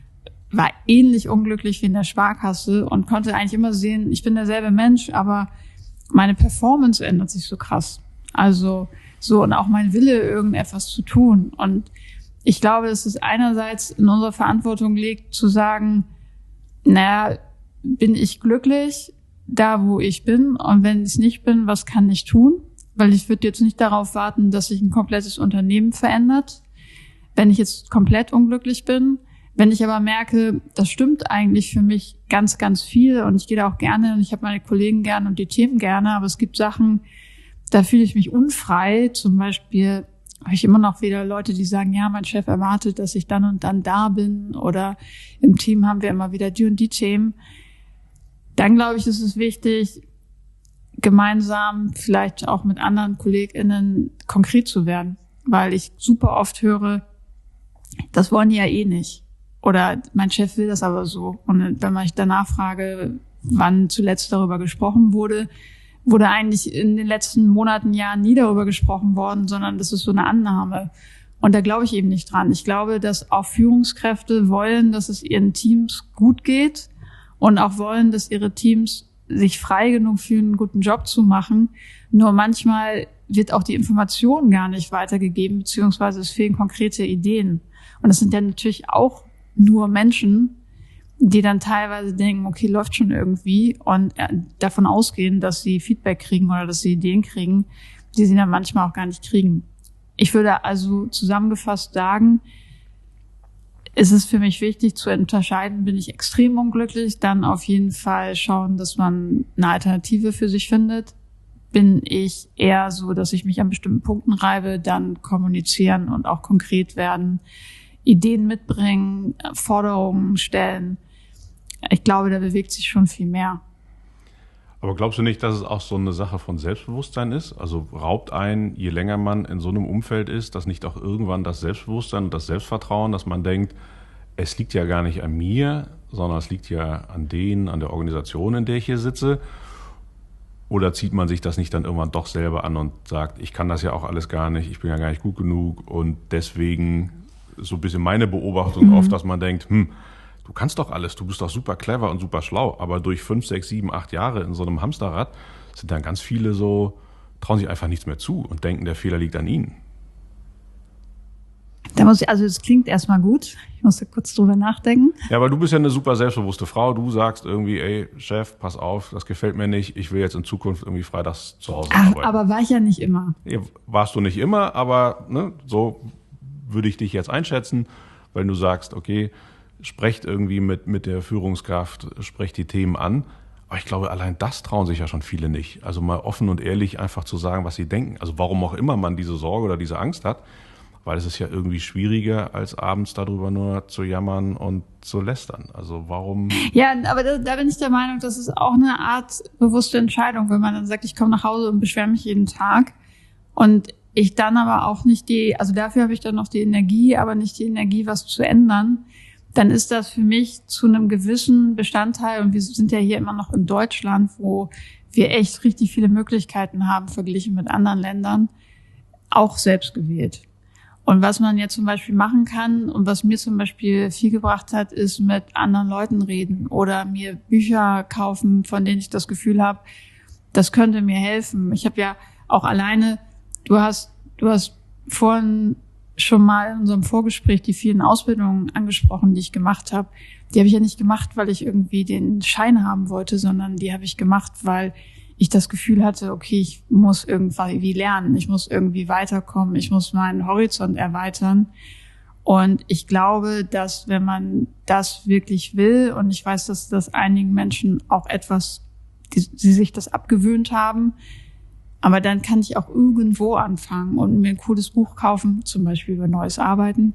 war ähnlich unglücklich wie in der Sparkasse und konnte eigentlich immer sehen, ich bin derselbe Mensch, aber meine Performance ändert sich so krass. Also so, und auch mein Wille, irgendetwas zu tun. Und ich glaube, dass es einerseits in unserer Verantwortung liegt, zu sagen, naja, bin ich glücklich da, wo ich bin? Und wenn ich es nicht bin, was kann ich tun? Weil ich würde jetzt nicht darauf warten, dass sich ein komplettes Unternehmen verändert, wenn ich jetzt komplett unglücklich bin. Wenn ich aber merke, das stimmt eigentlich für mich ganz, ganz viel und ich gehe da auch gerne und ich habe meine Kollegen gerne und die Themen gerne, aber es gibt Sachen, da fühle ich mich unfrei. Zum Beispiel habe ich immer noch wieder Leute, die sagen, ja, mein Chef erwartet, dass ich dann und dann da bin oder im Team haben wir immer wieder die und die Themen. Dann glaube ich, ist es wichtig, gemeinsam vielleicht auch mit anderen KollegInnen konkret zu werden, weil ich super oft höre, das wollen die ja eh nicht. Oder mein Chef will das aber so. Und wenn ich danach frage, wann zuletzt darüber gesprochen wurde, wurde eigentlich in den letzten Monaten, Jahren nie darüber gesprochen worden, sondern das ist so eine Annahme. Und da glaube ich eben nicht dran. Ich glaube, dass auch Führungskräfte wollen, dass es ihren Teams gut geht und auch wollen, dass ihre Teams sich frei genug fühlen, einen guten Job zu machen. Nur manchmal wird auch die Information gar nicht weitergegeben, beziehungsweise es fehlen konkrete Ideen. Und das sind ja natürlich auch nur Menschen, die dann teilweise denken, okay, läuft schon irgendwie und davon ausgehen, dass sie Feedback kriegen oder dass sie Ideen kriegen, die sie dann manchmal auch gar nicht kriegen. Ich würde also zusammengefasst sagen, es ist für mich wichtig zu unterscheiden, bin ich extrem unglücklich, dann auf jeden Fall schauen, dass man eine Alternative für sich findet. Bin ich eher so, dass ich mich an bestimmten Punkten reibe, dann kommunizieren und auch konkret werden, Ideen mitbringen, Forderungen stellen. Ich glaube, da bewegt sich schon viel mehr. Aber glaubst du nicht, dass es auch so eine Sache von Selbstbewusstsein ist? Also raubt einen, je länger man in so einem Umfeld ist, dass nicht auch irgendwann das Selbstbewusstsein und das Selbstvertrauen, dass man denkt, es liegt ja gar nicht an mir, sondern es liegt ja an denen, an der Organisation, in der ich hier sitze? Oder zieht man sich das nicht dann irgendwann doch selber an und sagt, ich kann das ja auch alles gar nicht, ich bin ja gar nicht gut genug und deswegen so ein bisschen meine Beobachtung oft, dass man denkt, du kannst doch alles, du bist doch super clever und super schlau, aber durch 5, 6, 7, 8 Jahre in so einem Hamsterrad sind dann ganz viele so, trauen sich einfach nichts mehr zu und denken, der Fehler liegt an ihnen. Also es klingt erstmal gut. Ich muss da kurz drüber nachdenken. Ja, weil du bist ja eine super selbstbewusste Frau. Du sagst irgendwie, ey, Chef, pass auf, das gefällt mir nicht. Ich will jetzt in Zukunft irgendwie freitags zu Hause arbeiten. Aber war ich ja nicht immer. Ja, warst du nicht immer, aber ne, so würde ich dich jetzt einschätzen, weil du sagst, okay, sprecht irgendwie mit der Führungskraft, sprecht die Themen an. Aber ich glaube, allein das trauen sich ja schon viele nicht. Also mal offen und ehrlich einfach zu sagen, was sie denken. Also warum auch immer man diese Sorge oder diese Angst hat, weil es ist ja irgendwie schwieriger, als abends darüber nur zu jammern und zu lästern. Also warum? Ja, aber da bin ich der Meinung, das ist auch eine Art bewusste Entscheidung, wenn man dann sagt, ich komme nach Hause und beschwere mich jeden Tag und ich dann aber auch nicht also dafür habe ich dann noch die Energie, aber nicht die Energie, was zu ändern, dann ist das für mich zu einem gewissen Bestandteil, und wir sind ja hier immer noch in Deutschland, wo wir echt richtig viele Möglichkeiten haben, verglichen mit anderen Ländern, auch selbst gewählt. Und was man jetzt zum Beispiel machen kann und was mir zum Beispiel viel gebracht hat, ist mit anderen Leuten reden oder mir Bücher kaufen, von denen ich das Gefühl habe, das könnte mir helfen. Ich habe ja auch alleine, du hast vorhin schon mal in unserem Vorgespräch die vielen Ausbildungen angesprochen, die ich gemacht habe. Die habe ich ja nicht gemacht, weil ich irgendwie den Schein haben wollte, sondern die habe ich gemacht, weil ich das Gefühl hatte, okay, ich muss irgendwie lernen, ich muss irgendwie weiterkommen, ich muss meinen Horizont erweitern. Und ich glaube, dass wenn man das wirklich will, und ich weiß, dass das einigen Menschen auch sie sich das abgewöhnt haben, aber dann kann ich auch irgendwo anfangen und mir ein cooles Buch kaufen, zum Beispiel über neues Arbeiten.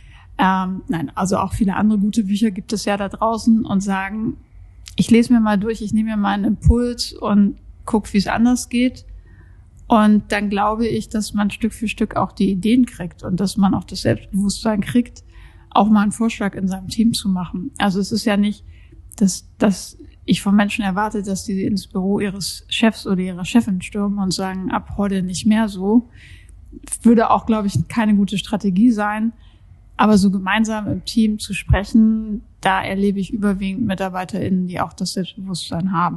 Also auch viele andere gute Bücher gibt es ja da draußen, und sagen, ich lese mir mal durch, ich nehme mir mal einen Impuls und guck, wie es anders geht. Und dann glaube ich, dass man Stück für Stück auch die Ideen kriegt und dass man auch das Selbstbewusstsein kriegt, auch mal einen Vorschlag in seinem Team zu machen. Also es ist ja nicht, dass ich von Menschen erwarte, dass die ins Büro ihres Chefs oder ihrer Chefin stürmen und sagen, ab heute nicht mehr so. Würde auch, glaube ich, keine gute Strategie sein. Aber so gemeinsam im Team zu sprechen, da erlebe ich überwiegend MitarbeiterInnen, die auch das Selbstbewusstsein haben.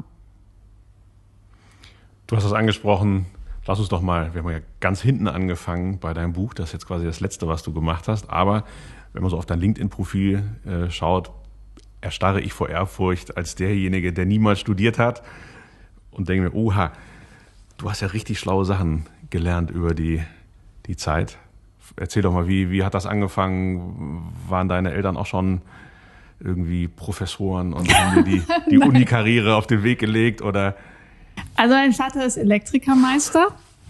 Du hast es angesprochen, lass uns doch mal, wir haben ja ganz hinten angefangen bei deinem Buch, das ist jetzt quasi das Letzte, was du gemacht hast, aber wenn man so auf dein LinkedIn-Profil schaut, erstarre ich vor Ehrfurcht als derjenige, der niemals studiert hat und denke mir, oha, du hast ja richtig schlaue Sachen gelernt über die Zeit. Erzähl doch mal, wie hat das angefangen? Waren deine Eltern auch schon irgendwie Professoren und haben dir die Uni-Karriere auf den Weg gelegt, oder? Also mein Vater ist Elektrikermeister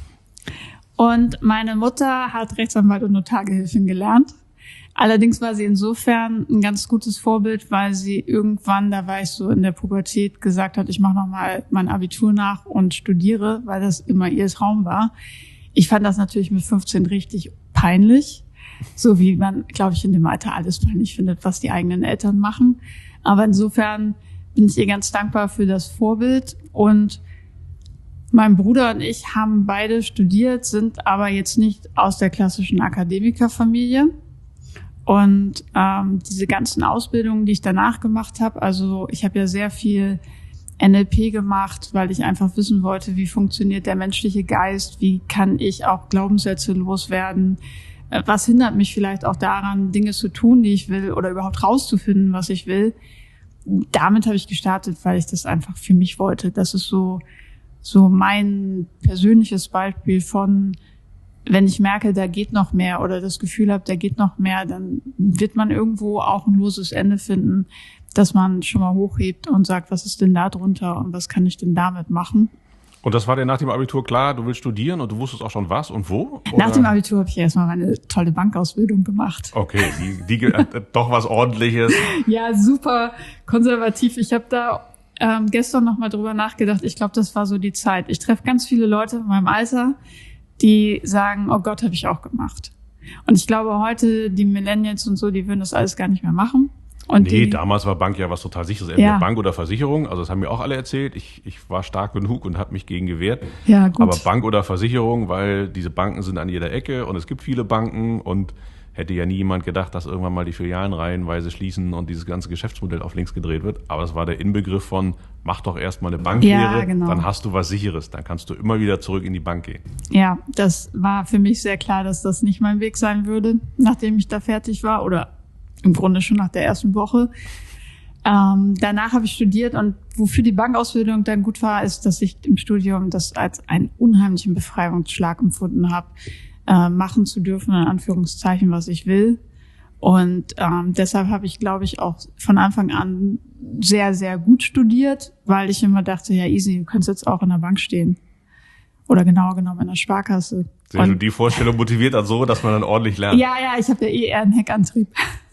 und meine Mutter hat Rechtsanwalt und Notargehilfin gelernt. Allerdings war sie insofern ein ganz gutes Vorbild, weil sie irgendwann, da war ich so in der Pubertät, gesagt hat, ich mache nochmal mein Abitur nach und studiere, weil das immer ihr Traum war. Ich fand das natürlich mit 15 richtig peinlich, so wie man, glaube ich, in dem Alter alles peinlich findet, was die eigenen Eltern machen. Aber insofern bin ich ihr ganz dankbar für das Vorbild. Und mein Bruder und ich haben beide studiert, sind aber jetzt nicht aus der klassischen Akademikerfamilie. Und diese ganzen Ausbildungen, die ich danach gemacht habe, also ich habe ja sehr viel NLP gemacht, weil ich einfach wissen wollte, wie funktioniert der menschliche Geist, wie kann ich auch Glaubenssätze loswerden, was hindert mich vielleicht auch daran, Dinge zu tun, die ich will, oder überhaupt rauszufinden, was ich will. Damit habe ich gestartet, weil ich das einfach für mich wollte. Das ist so mein persönliches Beispiel von, wenn ich merke, da geht noch mehr oder das Gefühl habe, da geht noch mehr, dann wird man irgendwo auch ein loses Ende finden, dass man schon mal hochhebt und sagt, was ist denn da drunter und was kann ich denn damit machen? Und das war dir nach dem Abitur klar, du willst studieren und du wusstest auch schon was und wo? Oder? Nach dem Abitur habe ich erstmal meine tolle Bankausbildung gemacht. Okay, doch was Ordentliches. Ja, super konservativ. Ich habe da gestern noch mal drüber nachgedacht. Ich glaube, das war so die Zeit. Ich treffe ganz viele Leute in meinem Alter, die sagen, oh Gott, habe ich auch gemacht. Und ich glaube, heute die Millennials und so, die würden das alles gar nicht mehr machen. Und damals war Bank ja was total Sicheres, entweder Bank oder Versicherung. Also das haben mir auch alle erzählt. Ich war stark genug und habe mich gegen gewehrt. Ja, gut. Aber Bank oder Versicherung, weil diese Banken sind an jeder Ecke und es gibt viele Banken und hätte ja nie jemand gedacht, dass irgendwann mal die Filialen reihenweise schließen und dieses ganze Geschäftsmodell auf links gedreht wird. Aber es war der Inbegriff von, mach doch erstmal eine Banklehre, genau. Dann hast du was Sicheres. Dann kannst du immer wieder zurück in die Bank gehen. Ja, das war für mich sehr klar, dass das nicht mein Weg sein würde, nachdem ich da fertig war oder im Grunde schon nach der ersten Woche. Danach habe ich studiert und wofür die Bankausbildung dann gut war, ist, dass ich im Studium das als einen unheimlichen Befreiungsschlag empfunden habe, machen zu dürfen, in Anführungszeichen, was ich will. Und deshalb habe ich, glaube ich, auch von Anfang an sehr, sehr gut studiert, weil ich immer dachte, ja easy, du kannst jetzt auch in der Bank stehen. Oder genauer genommen in der Sparkasse. Und die Vorstellung motiviert dann so, dass man dann ordentlich lernt. Ja, ich habe ja eher einen Heckantrieb.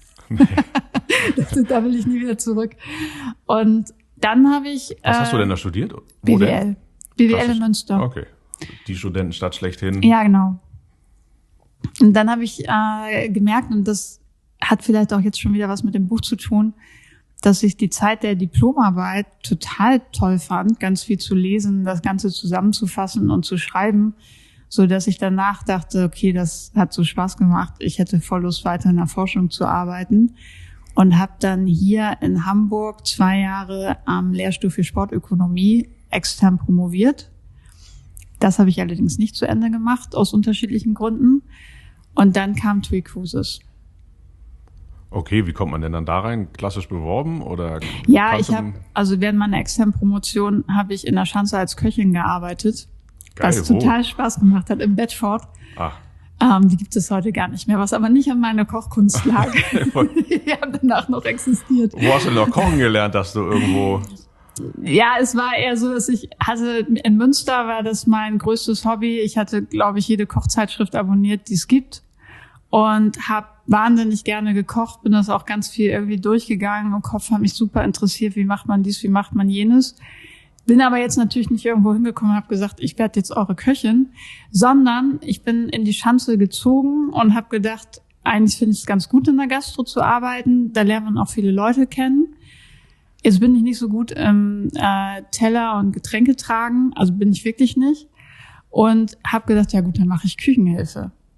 Da will ich nie wieder zurück. Und dann habe ich... Was hast du denn da studiert? BWL. BWL in Münster. Okay. Die Studentenstadt schlechthin. Ja, genau. Und dann habe ich gemerkt, und das hat vielleicht auch jetzt schon wieder was mit dem Buch zu tun, dass ich die Zeit der Diplomarbeit total toll fand, ganz viel zu lesen, das Ganze zusammenzufassen und zu schreiben, so dass ich danach dachte, okay, das hat so Spaß gemacht. Ich hätte voll Lust, weiter in der Forschung zu arbeiten und habe dann hier in Hamburg 2 Jahre am Lehrstuhl für Sportökonomie extern promoviert. Das habe ich allerdings nicht zu Ende gemacht, aus unterschiedlichen Gründen. Und dann kam TUI Cruises. Okay, wie kommt man denn dann da rein? Klassisch beworben oder? Ja, während meiner externen Promotion habe ich in der Schanze als Köchin gearbeitet. Geil, was total Spaß gemacht hat im Bedford. Die gibt es heute gar nicht mehr, was aber nicht an meiner Kochkunst lag. Die haben danach noch existiert. Wo hast du noch kochen gelernt, dass du irgendwo... Ja, es war eher so, dass in Münster war das mein größtes Hobby. Ich hatte, glaube ich, jede Kochzeitschrift abonniert, die es gibt. Und habe wahnsinnig gerne gekocht, bin das auch ganz viel irgendwie durchgegangen. Im Kopf hat mich super interessiert, wie macht man dies, wie macht man jenes. Bin aber jetzt natürlich nicht irgendwo hingekommen und habe gesagt, ich werde jetzt eure Köchin, sondern ich bin in die Schanze gezogen und habe gedacht, eigentlich finde ich es ganz gut, in der Gastro zu arbeiten. Da lernt man auch viele Leute kennen. Jetzt bin ich nicht so gut im Teller und Getränke tragen, also bin ich wirklich nicht. Und habe gedacht, ja gut, dann mache ich Küchenhilfe.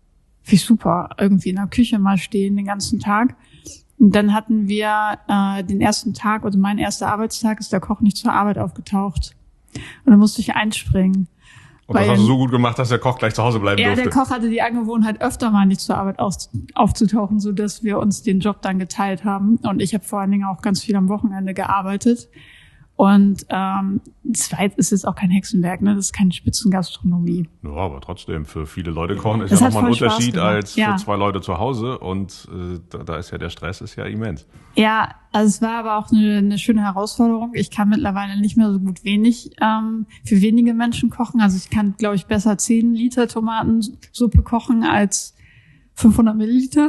wie super, irgendwie in der Küche mal stehen den ganzen Tag. Und dann hatten wir den ersten Tag, also mein erster Arbeitstag, ist der Koch nicht zur Arbeit aufgetaucht. Und dann musste ich einspringen. Und das hast du so gut gemacht, dass der Koch gleich zu Hause bleiben durfte? Ja, der Koch hatte die Angewohnheit, öfter mal nicht zur Arbeit aufzutauchen, so dass wir uns den Job dann geteilt haben. Und ich habe vor allen Dingen auch ganz viel am Wochenende gearbeitet. Und zweit ist es auch kein Hexenwerk, ne? Das ist keine Spitzengastronomie. Ja, aber trotzdem, für viele Leute kochen ist das ja nochmal ein Spaß Unterschied gemacht. als für 2 Leute zu Hause. Und da ist ja der Stress ist ja immens. Ja, also es war aber auch eine schöne Herausforderung. Ich kann mittlerweile nicht mehr so gut für wenige Menschen kochen. Also ich kann, glaube ich, besser 10 Liter Tomatensuppe kochen als 500 Milliliter.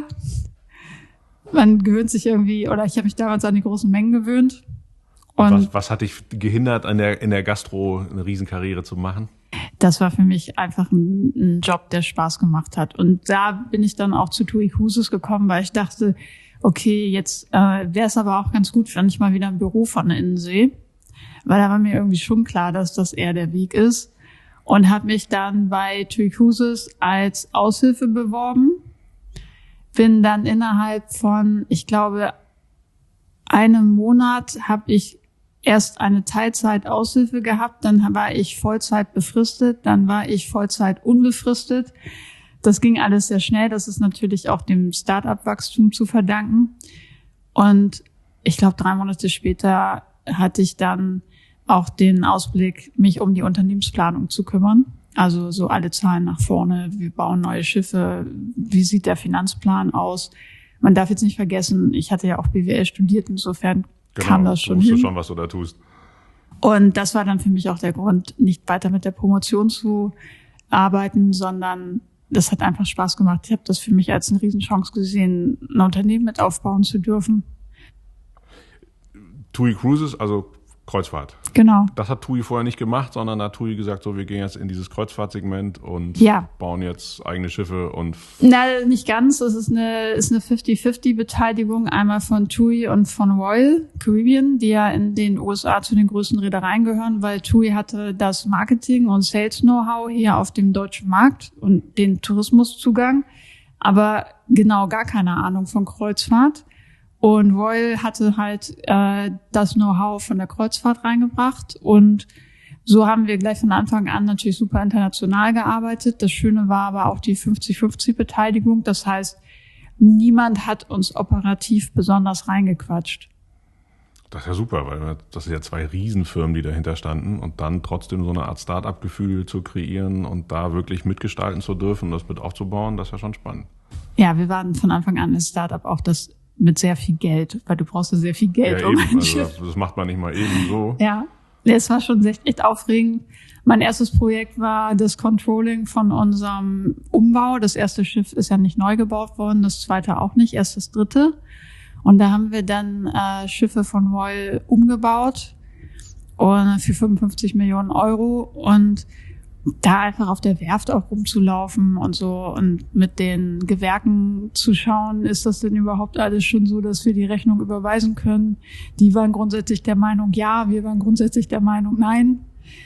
Man gewöhnt sich irgendwie, oder ich habe mich damals an die großen Mengen gewöhnt. Und was hat dich gehindert, in der Gastro eine Riesenkarriere zu machen? Das war für mich einfach ein Job, der Spaß gemacht hat. Und da bin ich dann auch zu TUI Cruises gekommen, weil ich dachte, okay, jetzt wäre es aber auch ganz gut, wenn ich mal wieder ein Büro von innen sehe. Weil da war mir irgendwie schon klar, dass das eher der Weg ist. Und habe mich dann bei TUI Cruises als Aushilfe beworben. Bin dann innerhalb von, ich glaube, einem Monat habe ich erst eine Teilzeit-Aushilfe gehabt, dann war ich Vollzeit befristet, dann war ich Vollzeit unbefristet. Das ging alles sehr schnell. Das ist natürlich auch dem Start-up-Wachstum zu verdanken. Und ich glaube, 3 Monate später hatte ich dann auch den Ausblick, mich um die Unternehmensplanung zu kümmern. Also so alle Zahlen nach vorne. Wir bauen neue Schiffe. Wie sieht der Finanzplan aus? Man darf jetzt nicht vergessen, ich hatte ja auch BWL studiert, insofern kam das schon hin. Du wusstest schon, was du da tust. Und das war dann für mich auch der Grund, nicht weiter mit der Promotion zu arbeiten, sondern das hat einfach Spaß gemacht. Ich habe das für mich als eine Riesenchance gesehen, ein Unternehmen mit aufbauen zu dürfen. TUI Cruises, also Kreuzfahrt. Genau. Das hat TUI vorher nicht gemacht, sondern da hat TUI gesagt, so, wir gehen jetzt in dieses Kreuzfahrtsegment und bauen jetzt eigene Schiffe und... Na, nicht ganz. Es ist eine 50-50-Beteiligung, einmal von TUI und von Royal Caribbean, die ja in den USA zu den größten Reedereien gehören, weil TUI hatte das Marketing- und Sales-Know-how hier auf dem deutschen Markt und den Tourismuszugang, aber genau gar keine Ahnung von Kreuzfahrt. Und Royal hatte halt das Know-how von der Kreuzfahrt reingebracht. Und so haben wir gleich von Anfang an natürlich super international gearbeitet. Das Schöne war aber auch die 50-50-Beteiligung. Das heißt, niemand hat uns operativ besonders reingequatscht. Das ist ja super, weil das sind ja 2 Riesenfirmen, die dahinter standen. Und dann trotzdem so eine Art Start-up-Gefühl zu kreieren und da wirklich mitgestalten zu dürfen, das mit aufzubauen, das ist ja schon spannend. Ja, wir waren von Anfang an ein Start-up, auch das mit sehr viel Geld, weil du brauchst ja sehr viel Geld. Ja, eben. Also das macht man nicht mal eben so. Ja, es war schon echt aufregend. Mein erstes Projekt war das Controlling von unserem Umbau. Das erste Schiff ist ja nicht neu gebaut worden, das zweite auch nicht, erst das dritte. Und da haben wir dann Schiffe von Royal umgebaut und für 55 Millionen Euro und da einfach auf der Werft auch rumzulaufen und so und mit den Gewerken zu schauen, ist das denn überhaupt alles schon so, dass wir die Rechnung überweisen können? Die waren grundsätzlich der Meinung ja, wir waren grundsätzlich der Meinung nein.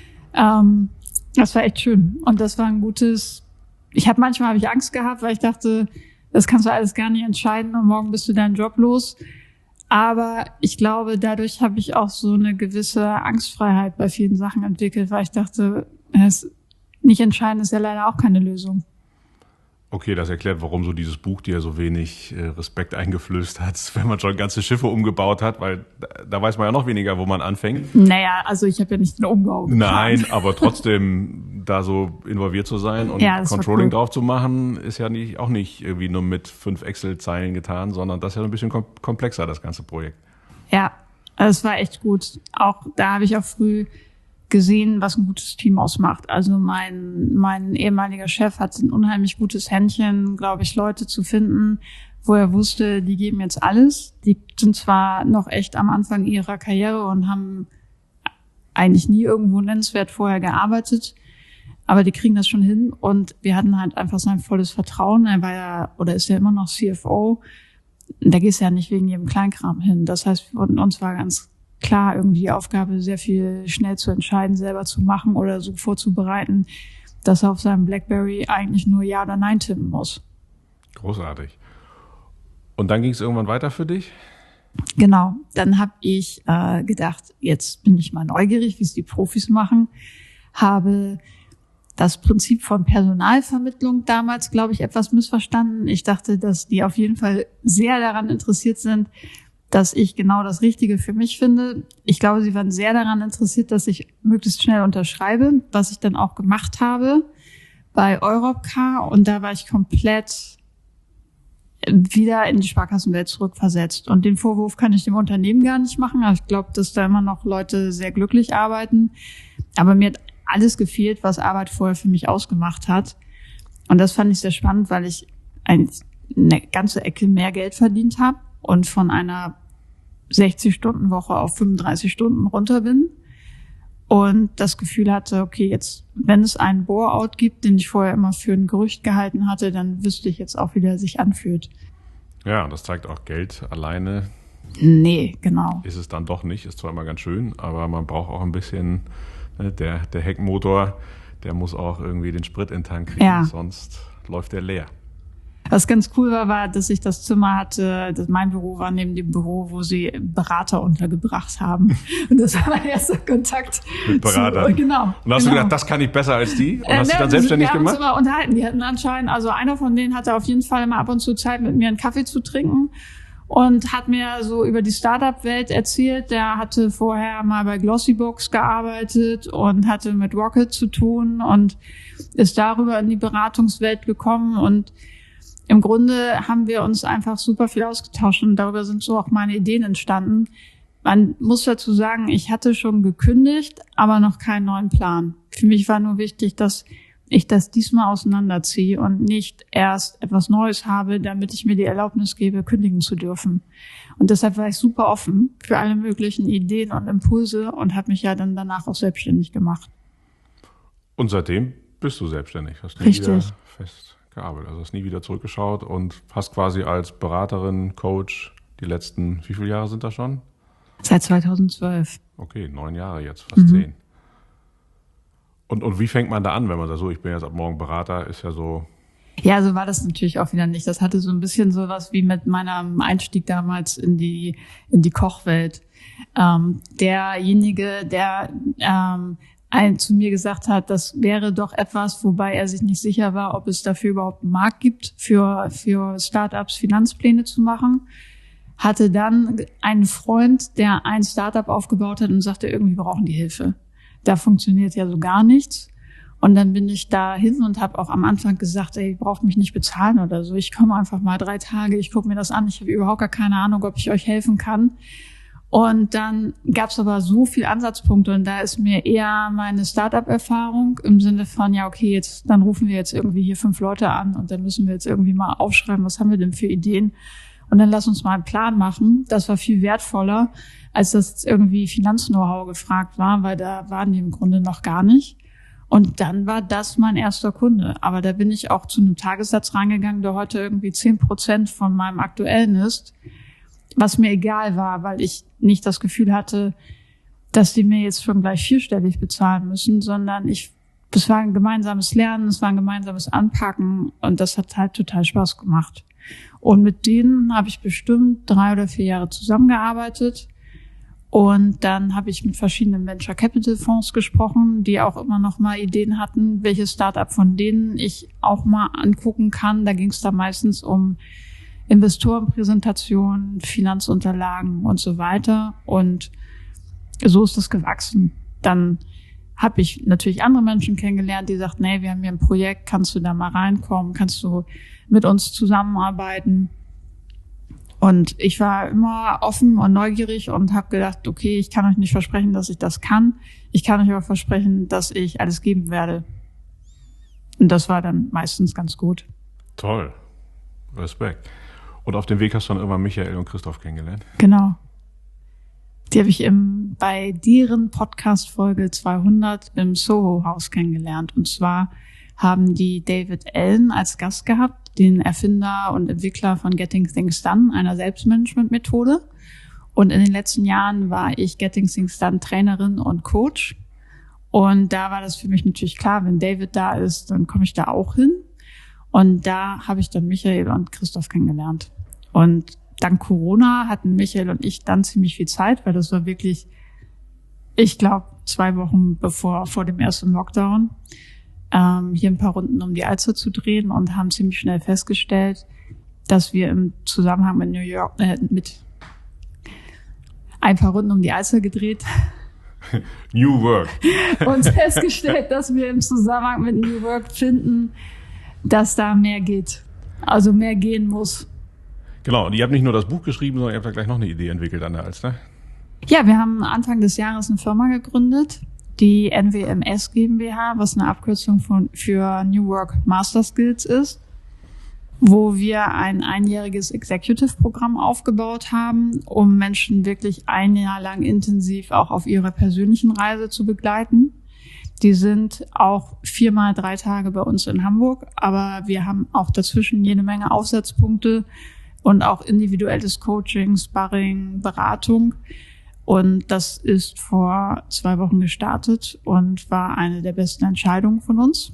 Das war echt schön und das war ein gutes, manchmal habe ich Angst gehabt, weil ich dachte, das kannst du alles gar nicht entscheiden und morgen bist du deinen Job los. Aber ich glaube, dadurch habe ich auch so eine gewisse Angstfreiheit bei vielen Sachen entwickelt, weil ich dachte, nicht entscheiden ist ja leider auch keine Lösung. Okay, das erklärt, warum so dieses Buch dir so wenig Respekt eingeflößt hat, wenn man schon ganze Schiffe umgebaut hat, weil da weiß man ja noch weniger, wo man anfängt. Naja, also ich habe ja nicht den Umbau geplant. Nein, aber trotzdem da so involviert zu sein und Controlling drauf zu machen, ist ja auch nicht irgendwie nur mit 5 Excel-Zeilen getan, sondern das ist ja ein bisschen komplexer, das ganze Projekt. Ja, es war echt gut. Auch da habe ich auch früh gesehen, was ein gutes Team ausmacht. Also mein ehemaliger Chef hat ein unheimlich gutes Händchen, glaube ich, Leute zu finden, wo er wusste, die geben jetzt alles. Die sind zwar noch echt am Anfang ihrer Karriere und haben eigentlich nie irgendwo nennenswert vorher gearbeitet, aber die kriegen das schon hin. Und wir hatten halt einfach sein volles Vertrauen. Er war ja, oder ist ja immer noch CFO. Da gehst du ja nicht wegen jedem Kleinkram hin. Das heißt, für uns war ganz klar, irgendwie die Aufgabe, sehr viel schnell zu entscheiden, selber zu machen oder so vorzubereiten, dass er auf seinem BlackBerry eigentlich nur Ja oder Nein tippen muss. Großartig. Und dann ging es irgendwann weiter für dich? Genau, dann habe ich gedacht, jetzt bin ich mal neugierig, wie es die Profis machen. Habe das Prinzip von Personalvermittlung damals, glaube ich, etwas missverstanden. Ich dachte, dass die auf jeden Fall sehr daran interessiert sind, dass ich genau das Richtige für mich finde. Ich glaube, sie waren sehr daran interessiert, dass ich möglichst schnell unterschreibe, was ich dann auch gemacht habe bei Europcar. Und da war ich komplett wieder in die Sparkassenwelt zurückversetzt. Und den Vorwurf kann ich dem Unternehmen gar nicht machen. Aber ich glaube, dass da immer noch Leute sehr glücklich arbeiten. Aber mir hat alles gefehlt, was Arbeit vorher für mich ausgemacht hat. Und das fand ich sehr spannend, weil ich eine ganze Ecke mehr Geld verdient habe und von einer 60-Stunden-Woche auf 35 Stunden runter bin. Und das Gefühl hatte, okay, jetzt, wenn es einen Bore-out gibt, den ich vorher immer für ein Gerücht gehalten hatte, dann wüsste ich jetzt auch, wie der sich anfühlt. Ja, und das zeigt auch, Geld alleine Nee, genau. ist es dann doch nicht. Ist zwar immer ganz schön, aber man braucht auch ein bisschen, ne, der Heckmotor, der muss auch irgendwie den Sprit in den Tank kriegen, sonst läuft der leer. Was ganz cool war, dass ich das Zimmer hatte, dass mein Büro war neben dem Büro, wo sie Berater untergebracht haben. Und das war mein erster Kontakt mit Beratern. Genau. Und hast du gedacht, das kann ich besser als die? Und hast dich dann selbstständig gemacht? Wir haben uns immer unterhalten. Die hatten anscheinend, also einer von denen hatte auf jeden Fall immer ab und zu Zeit, mit mir einen Kaffee zu trinken. Und hat mir so über die Startup-Welt erzählt. Der hatte vorher mal bei Glossybox gearbeitet und hatte mit Rocket zu tun und ist darüber in die Beratungswelt gekommen. Und im Grunde haben wir uns einfach super viel ausgetauscht und darüber sind so auch meine Ideen entstanden. Man muss dazu sagen, ich hatte schon gekündigt, aber noch keinen neuen Plan. Für mich war nur wichtig, dass ich das diesmal auseinanderziehe und nicht erst etwas Neues habe, damit ich mir die Erlaubnis gebe, kündigen zu dürfen. Und deshalb war ich super offen für alle möglichen Ideen und Impulse und habe mich ja dann danach auch selbstständig gemacht. Und seitdem bist du selbstständig, hast nie wieder fest gearbeitet, also hast nie wieder zurückgeschaut und hast quasi als Beraterin, Coach die letzten, wie viele Jahre sind das schon? Seit 2012. Okay, 9 Jahre jetzt, fast 10. Und wie fängt man da an, wenn man sagt, so, ich bin jetzt ab morgen Berater, ist ja so. Ja, so war das natürlich auch wieder nicht. Das hatte so ein bisschen sowas wie mit meinem Einstieg damals in die Kochwelt. Derjenige, der zu mir gesagt hat, das wäre doch etwas, wobei er sich nicht sicher war, ob es dafür überhaupt einen Markt gibt, für Startups Finanzpläne zu machen, hatte dann einen Freund, der ein Startup aufgebaut hat und sagte, irgendwie brauchen die Hilfe. Da funktioniert ja so gar nichts. Und dann bin ich da hin und habe auch am Anfang gesagt, ey, ihr braucht mich nicht bezahlen oder so. Ich komme einfach mal 3 Tage, ich gucke mir das an. Ich habe überhaupt gar keine Ahnung, ob ich euch helfen kann. Und dann gab es aber so viele Ansatzpunkte und da ist mir eher meine Startup-Erfahrung im Sinne von, ja okay, dann rufen wir jetzt irgendwie hier 5 Leute an und dann müssen wir jetzt irgendwie mal aufschreiben, was haben wir denn für Ideen? Und dann lass uns mal einen Plan machen. Das war viel wertvoller, als dass jetzt irgendwie Finanz-Know-how gefragt war, weil da waren die im Grunde noch gar nicht. Und dann war das mein erster Kunde. Aber da bin ich auch zu einem Tagessatz reingegangen, der heute irgendwie 10% von meinem aktuellen ist, was mir egal war, weil ich nicht das Gefühl hatte, dass die mir jetzt schon gleich 4-stellig bezahlen müssen, sondern es war ein gemeinsames Lernen, es war ein gemeinsames Anpacken und das hat halt total Spaß gemacht. Und mit denen habe ich bestimmt 3 oder 4 Jahre zusammengearbeitet. Und dann habe ich mit verschiedenen Venture Capital Fonds gesprochen, die auch immer noch mal Ideen hatten, welches Startup von denen ich auch mal angucken kann. Da ging es da meistens um Investorenpräsentationen, Finanzunterlagen und so weiter. Und so ist das gewachsen. Dann habe ich natürlich andere Menschen kennengelernt, die sagten, nee, wir haben hier ein Projekt, kannst du da mal reinkommen, kannst du mit uns zusammenarbeiten. Und ich war immer offen und neugierig und habe gedacht, okay, ich kann euch nicht versprechen, dass ich das kann. Ich kann euch aber versprechen, dass ich alles geben werde. Und das war dann meistens ganz gut. Toll. Respekt. Und auf dem Weg hast du dann irgendwann Michael und Christoph kennengelernt? Genau. Die habe ich bei deren Podcast-Folge 200 im Soho-Haus kennengelernt. Und zwar haben die David Allen als Gast gehabt, den Erfinder und Entwickler von Getting Things Done, einer Selbstmanagement-Methode. Und in den letzten Jahren war ich Getting Things Done Trainerin und Coach. Und da war das für mich natürlich klar, wenn David da ist, dann komme ich da auch hin. Und da habe ich dann Michael und Christoph kennengelernt. Und dank Corona hatten Michael und ich dann ziemlich viel Zeit, weil das war wirklich, ich glaube, 2 Wochen vor dem ersten Lockdown, hier ein paar Runden um die Alster zu drehen und haben ziemlich schnell festgestellt, dass wir im Zusammenhang mit New York, mit ein paar Runden um die Alster gedreht. New Work. Und festgestellt, dass wir im Zusammenhang mit New Work finden, dass da mehr geht. Also mehr gehen muss. Genau, und ihr habt nicht nur das Buch geschrieben, sondern ihr habt da gleich noch eine Idee entwickelt an der Alster. Ja, wir haben Anfang des Jahres eine Firma gegründet, die NWMS GmbH, was eine Abkürzung für New Work Master Skills ist, wo wir ein einjähriges Executive-Programm aufgebaut haben, um Menschen wirklich 1 Jahr lang intensiv auch auf ihrer persönlichen Reise zu begleiten. Die sind auch 4 mal 3 Tage bei uns in Hamburg, aber wir haben auch dazwischen jede Menge Aufsatzpunkte und auch individuelles Coaching, Sparring, Beratung. Und das ist vor 2 Wochen gestartet und war eine der besten Entscheidungen von uns.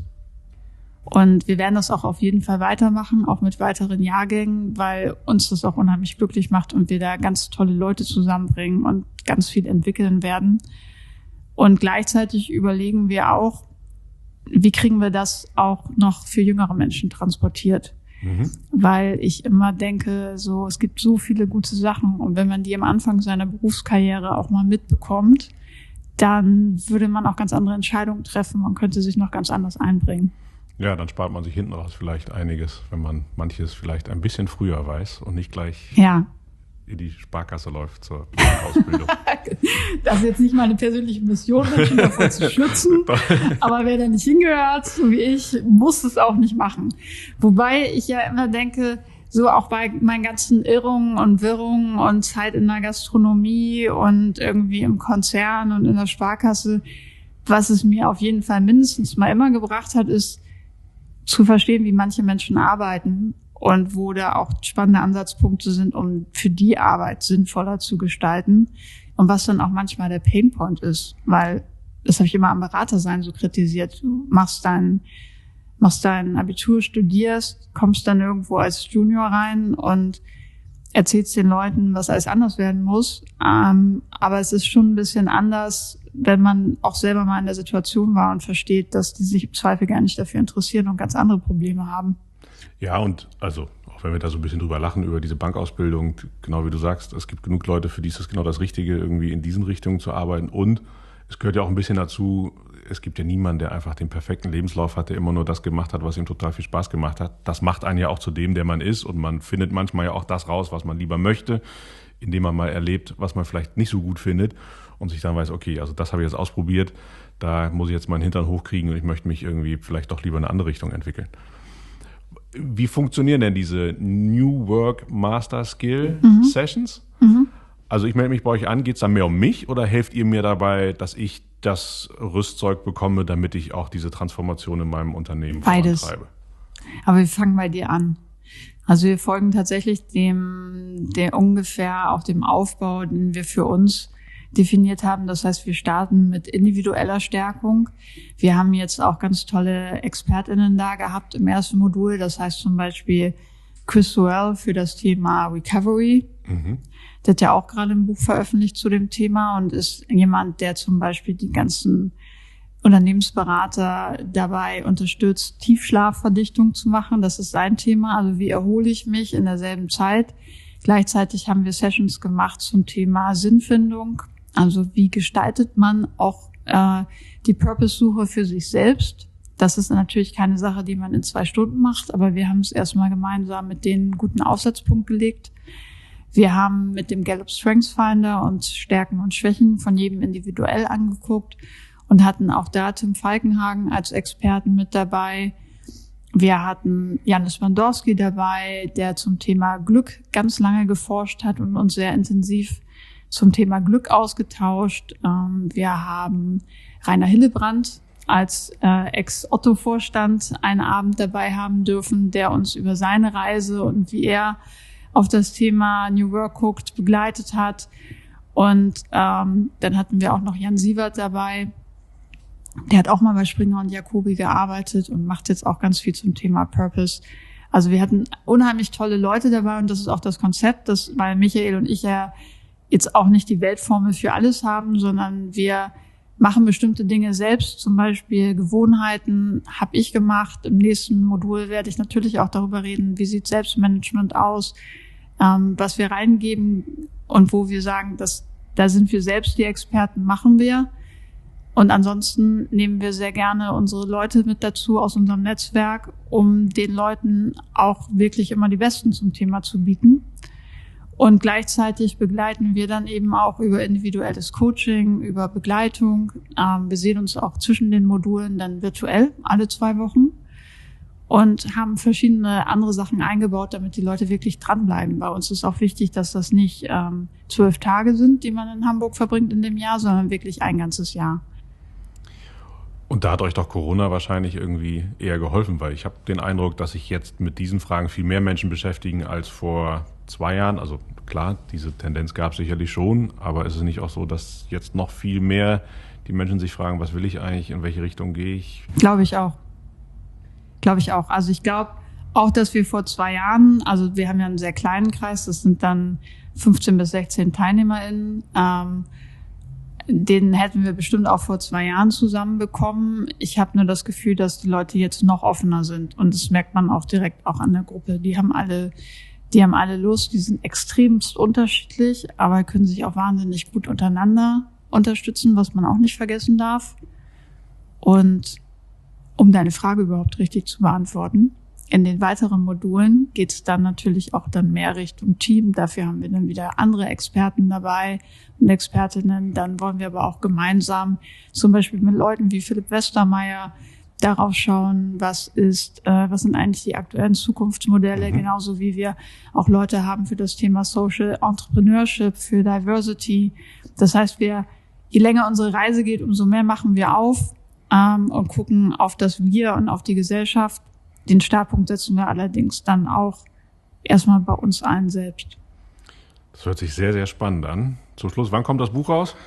Und wir werden das auch auf jeden Fall weitermachen, auch mit weiteren Jahrgängen, weil uns das auch unheimlich glücklich macht und wir da ganz tolle Leute zusammenbringen und ganz viel entwickeln werden. Und gleichzeitig überlegen wir auch, wie kriegen wir das auch noch für jüngere Menschen transportiert? Weil ich immer denke, so, es gibt so viele gute Sachen und wenn man die am Anfang seiner Berufskarriere auch mal mitbekommt, dann würde man auch ganz andere Entscheidungen treffen und könnte sich noch ganz anders einbringen. Ja, dann spart man sich hinten raus vielleicht einiges, wenn man manches vielleicht ein bisschen früher weiß und nicht gleich in die Sparkasse läuft zur Ausbildung. Das ist jetzt nicht meine persönliche Mission, Menschen davor zu schützen. Aber wer da nicht hingehört, so wie ich, muss es auch nicht machen. Wobei ich ja immer denke, so auch bei meinen ganzen Irrungen und Wirrungen und Zeit in der Gastronomie und irgendwie im Konzern und in der Sparkasse, was es mir auf jeden Fall mindestens mal immer gebracht hat, ist zu verstehen, wie manche Menschen arbeiten. Und wo da auch spannende Ansatzpunkte sind, um für die Arbeit sinnvoller zu gestalten. Und was dann auch manchmal der Painpoint ist. Weil, das habe ich immer am Beratersein so kritisiert. Du machst dein Abitur, studierst, kommst dann irgendwo als Junior rein und erzählst den Leuten, was alles anders werden muss. Aber es ist schon ein bisschen anders, wenn man auch selber mal in der Situation war und versteht, dass die sich im Zweifel gar nicht dafür interessieren und ganz andere Probleme haben. Ja, und also, auch wenn wir da so ein bisschen drüber lachen, über diese Bankausbildung, genau wie du sagst, es gibt genug Leute, für die ist es genau das Richtige, irgendwie in diesen Richtungen zu arbeiten. Und es gehört ja auch ein bisschen dazu, es gibt ja niemanden, der einfach den perfekten Lebenslauf hat, der immer nur das gemacht hat, was ihm total viel Spaß gemacht hat. Das macht einen ja auch zu dem, der man ist. Und man findet manchmal ja auch das raus, was man lieber möchte, indem man mal erlebt, was man vielleicht nicht so gut findet und sich dann weiß, okay, also das habe ich jetzt ausprobiert, da muss ich jetzt meinen Hintern hochkriegen und ich möchte mich irgendwie vielleicht doch lieber in eine andere Richtung entwickeln. Wie funktionieren denn diese New Work Master Skill Sessions? Also ich melde mich bei euch an, geht es dann mehr um mich oder helft ihr mir dabei, dass ich das Rüstzeug bekomme, damit ich auch diese Transformation in meinem Unternehmen vorantreibe? Aber wir fangen bei dir an. Also wir folgen tatsächlich dem ungefähr auch dem Aufbau, den wir für uns definiert haben. Das heißt, wir starten mit individueller Stärkung. Wir haben jetzt auch ganz tolle ExpertInnen da gehabt im ersten Modul. Das heißt zum Beispiel Chris Sowell für das Thema Recovery. Der hat ja auch gerade ein Buch veröffentlicht zu dem Thema und ist jemand, der zum Beispiel die ganzen Unternehmensberater dabei unterstützt, Tiefschlafverdichtung zu machen. Das ist sein Thema. Also wie erhole ich mich in derselben Zeit? Gleichzeitig haben wir Sessions gemacht zum Thema Sinnfindung. Also wie gestaltet man auch die Purpose-Suche für sich selbst? Das ist natürlich keine Sache, die man in 2 Stunden macht, aber wir haben es erstmal gemeinsam mit denen einen guten Aufsatzpunkt gelegt. Wir haben mit dem Gallup Strengths Finder uns Stärken und Schwächen von jedem individuell angeguckt und hatten auch da Tim Falkenhagen als Experten mit dabei. Wir hatten Janis Bandorski dabei, der zum Thema Glück ganz lange geforscht hat und uns sehr intensiv zum Thema Glück ausgetauscht. Wir haben Rainer Hillebrand als Ex-Otto-Vorstand einen Abend dabei haben dürfen, der uns über seine Reise und wie er auf das Thema New Work guckt, begleitet hat. Und dann hatten wir auch noch Jan Sievert dabei, Der hat auch mal bei Springer und Jacobi gearbeitet und macht jetzt auch ganz viel zum Thema Purpose. Also wir hatten unheimlich tolle Leute dabei und das ist auch das Konzept, weil Michael und ich ja jetzt auch nicht die Weltformel für alles haben, sondern wir machen bestimmte Dinge selbst, zum Beispiel Gewohnheiten habe ich gemacht. Im nächsten Modul werde ich natürlich auch darüber reden, wie sieht Selbstmanagement aus, was wir reingeben und wo wir sagen, da sind wir selbst die Experten, machen wir. Und ansonsten nehmen wir sehr gerne unsere Leute mit dazu aus unserem Netzwerk, um den Leuten auch wirklich immer die Besten zum Thema zu bieten. Und gleichzeitig begleiten wir dann eben auch über individuelles Coaching, über Begleitung. Wir sehen uns auch zwischen den Modulen dann virtuell alle 2 Wochen und haben verschiedene andere Sachen eingebaut, damit die Leute wirklich dranbleiben. Bei uns ist auch wichtig, dass das nicht 12 Tage sind, die man in Hamburg verbringt in dem Jahr, sondern wirklich ein ganzes Jahr. Und da hat euch doch Corona wahrscheinlich irgendwie eher geholfen, weil ich habe den Eindruck, dass sich jetzt mit diesen Fragen viel mehr Menschen beschäftigen als vor 2 Jahren. Also klar, diese Tendenz gab es sicherlich schon, aber ist es nicht auch so, dass jetzt noch viel mehr die Menschen sich fragen, was will ich eigentlich, in welche Richtung gehe ich? Glaube ich auch. Also ich glaube auch, dass wir vor 2 Jahren, also wir haben ja einen sehr kleinen Kreis, das sind dann 15 bis 16 TeilnehmerInnen, den hätten wir bestimmt auch vor 2 Jahren zusammenbekommen. Ich habe nur das Gefühl, dass die Leute jetzt noch offener sind. Und das merkt man auch direkt auch an der Gruppe. Die haben alle Lust, die sind extremst unterschiedlich, aber können sich auch wahnsinnig gut untereinander unterstützen, was man auch nicht vergessen darf. Und um deine Frage überhaupt richtig zu beantworten, in den weiteren Modulen geht es dann natürlich auch dann mehr Richtung Team. Dafür haben wir dann wieder andere Experten dabei und Expertinnen. Dann wollen wir aber auch gemeinsam zum Beispiel mit Leuten wie Philipp Westermeier darauf schauen, was sind eigentlich die aktuellen Zukunftsmodelle, genauso wie wir auch Leute haben für das Thema Social Entrepreneurship, für Diversity. Das heißt, je länger unsere Reise geht, umso mehr machen wir auf und gucken auf das Wir und auf die Gesellschaft. Den Startpunkt setzen wir allerdings dann auch erstmal bei uns allen selbst. Das hört sich sehr, sehr spannend an. Zum Schluss, wann kommt das Buch raus?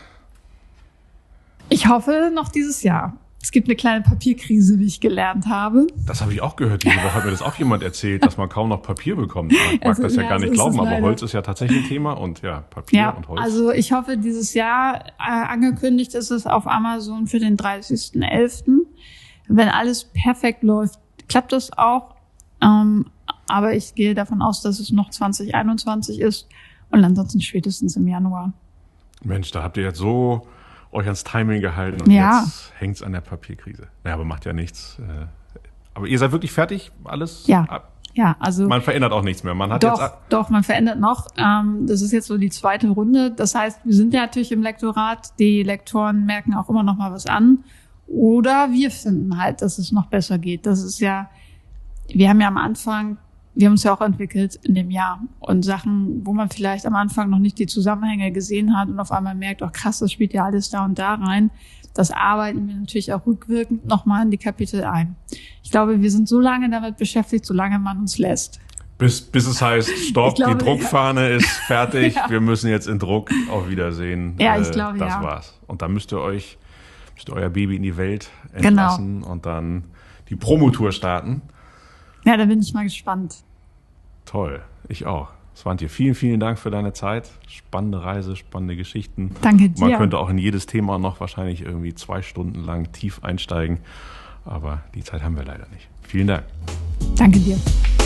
Ich hoffe noch dieses Jahr. Es gibt eine kleine Papierkrise, wie ich gelernt habe. Das habe ich auch gehört. Diese Woche hat mir das auch jemand erzählt, dass man kaum noch Papier bekommt. Ich mag das ja gar nicht glauben, aber Holz ist ja tatsächlich ein Thema und ja, Papier und Holz. Also ich hoffe, dieses Jahr angekündigt ist es auf Amazon für den 30.11. Wenn alles perfekt läuft, klappt das auch. Aber ich gehe davon aus, dass es noch 2021 ist und ansonsten spätestens im Januar. Mensch, da habt ihr jetzt so euch ans Timing gehalten und jetzt hängt's an der Papierkrise. Ja, aber macht ja nichts. Aber ihr seid wirklich fertig? Alles? Ja, also. Man verändert auch nichts mehr. Man hat Doch, man verändert noch. Das ist jetzt so die 2. Runde. Das heißt, wir sind ja natürlich im Lektorat. Die Lektoren merken auch immer noch mal was an. Oder wir finden halt, dass es noch besser geht. Das ist ja, wir haben uns ja auch entwickelt in dem Jahr und Sachen, wo man vielleicht am Anfang noch nicht die Zusammenhänge gesehen hat und auf einmal merkt, oh krass, das spielt ja alles da und da rein. Das arbeiten wir natürlich auch rückwirkend nochmal in die Kapitel ein. Ich glaube, wir sind so lange damit beschäftigt, solange man uns lässt. Bis es heißt, stopp, die Druckfahne ist fertig, wir müssen jetzt in Druck, auf Wiedersehen. Ja, ich glaube, das war's. Und dann müsst ihr euer Baby in die Welt entlassen und dann die Promotour starten. Ja, da bin ich mal gespannt. Toll, ich auch. Swantje, vielen, vielen Dank für deine Zeit. Spannende Reise, spannende Geschichten. Danke dir. Man könnte auch in jedes Thema noch wahrscheinlich irgendwie 2 Stunden lang tief einsteigen. Aber die Zeit haben wir leider nicht. Vielen Dank. Danke dir.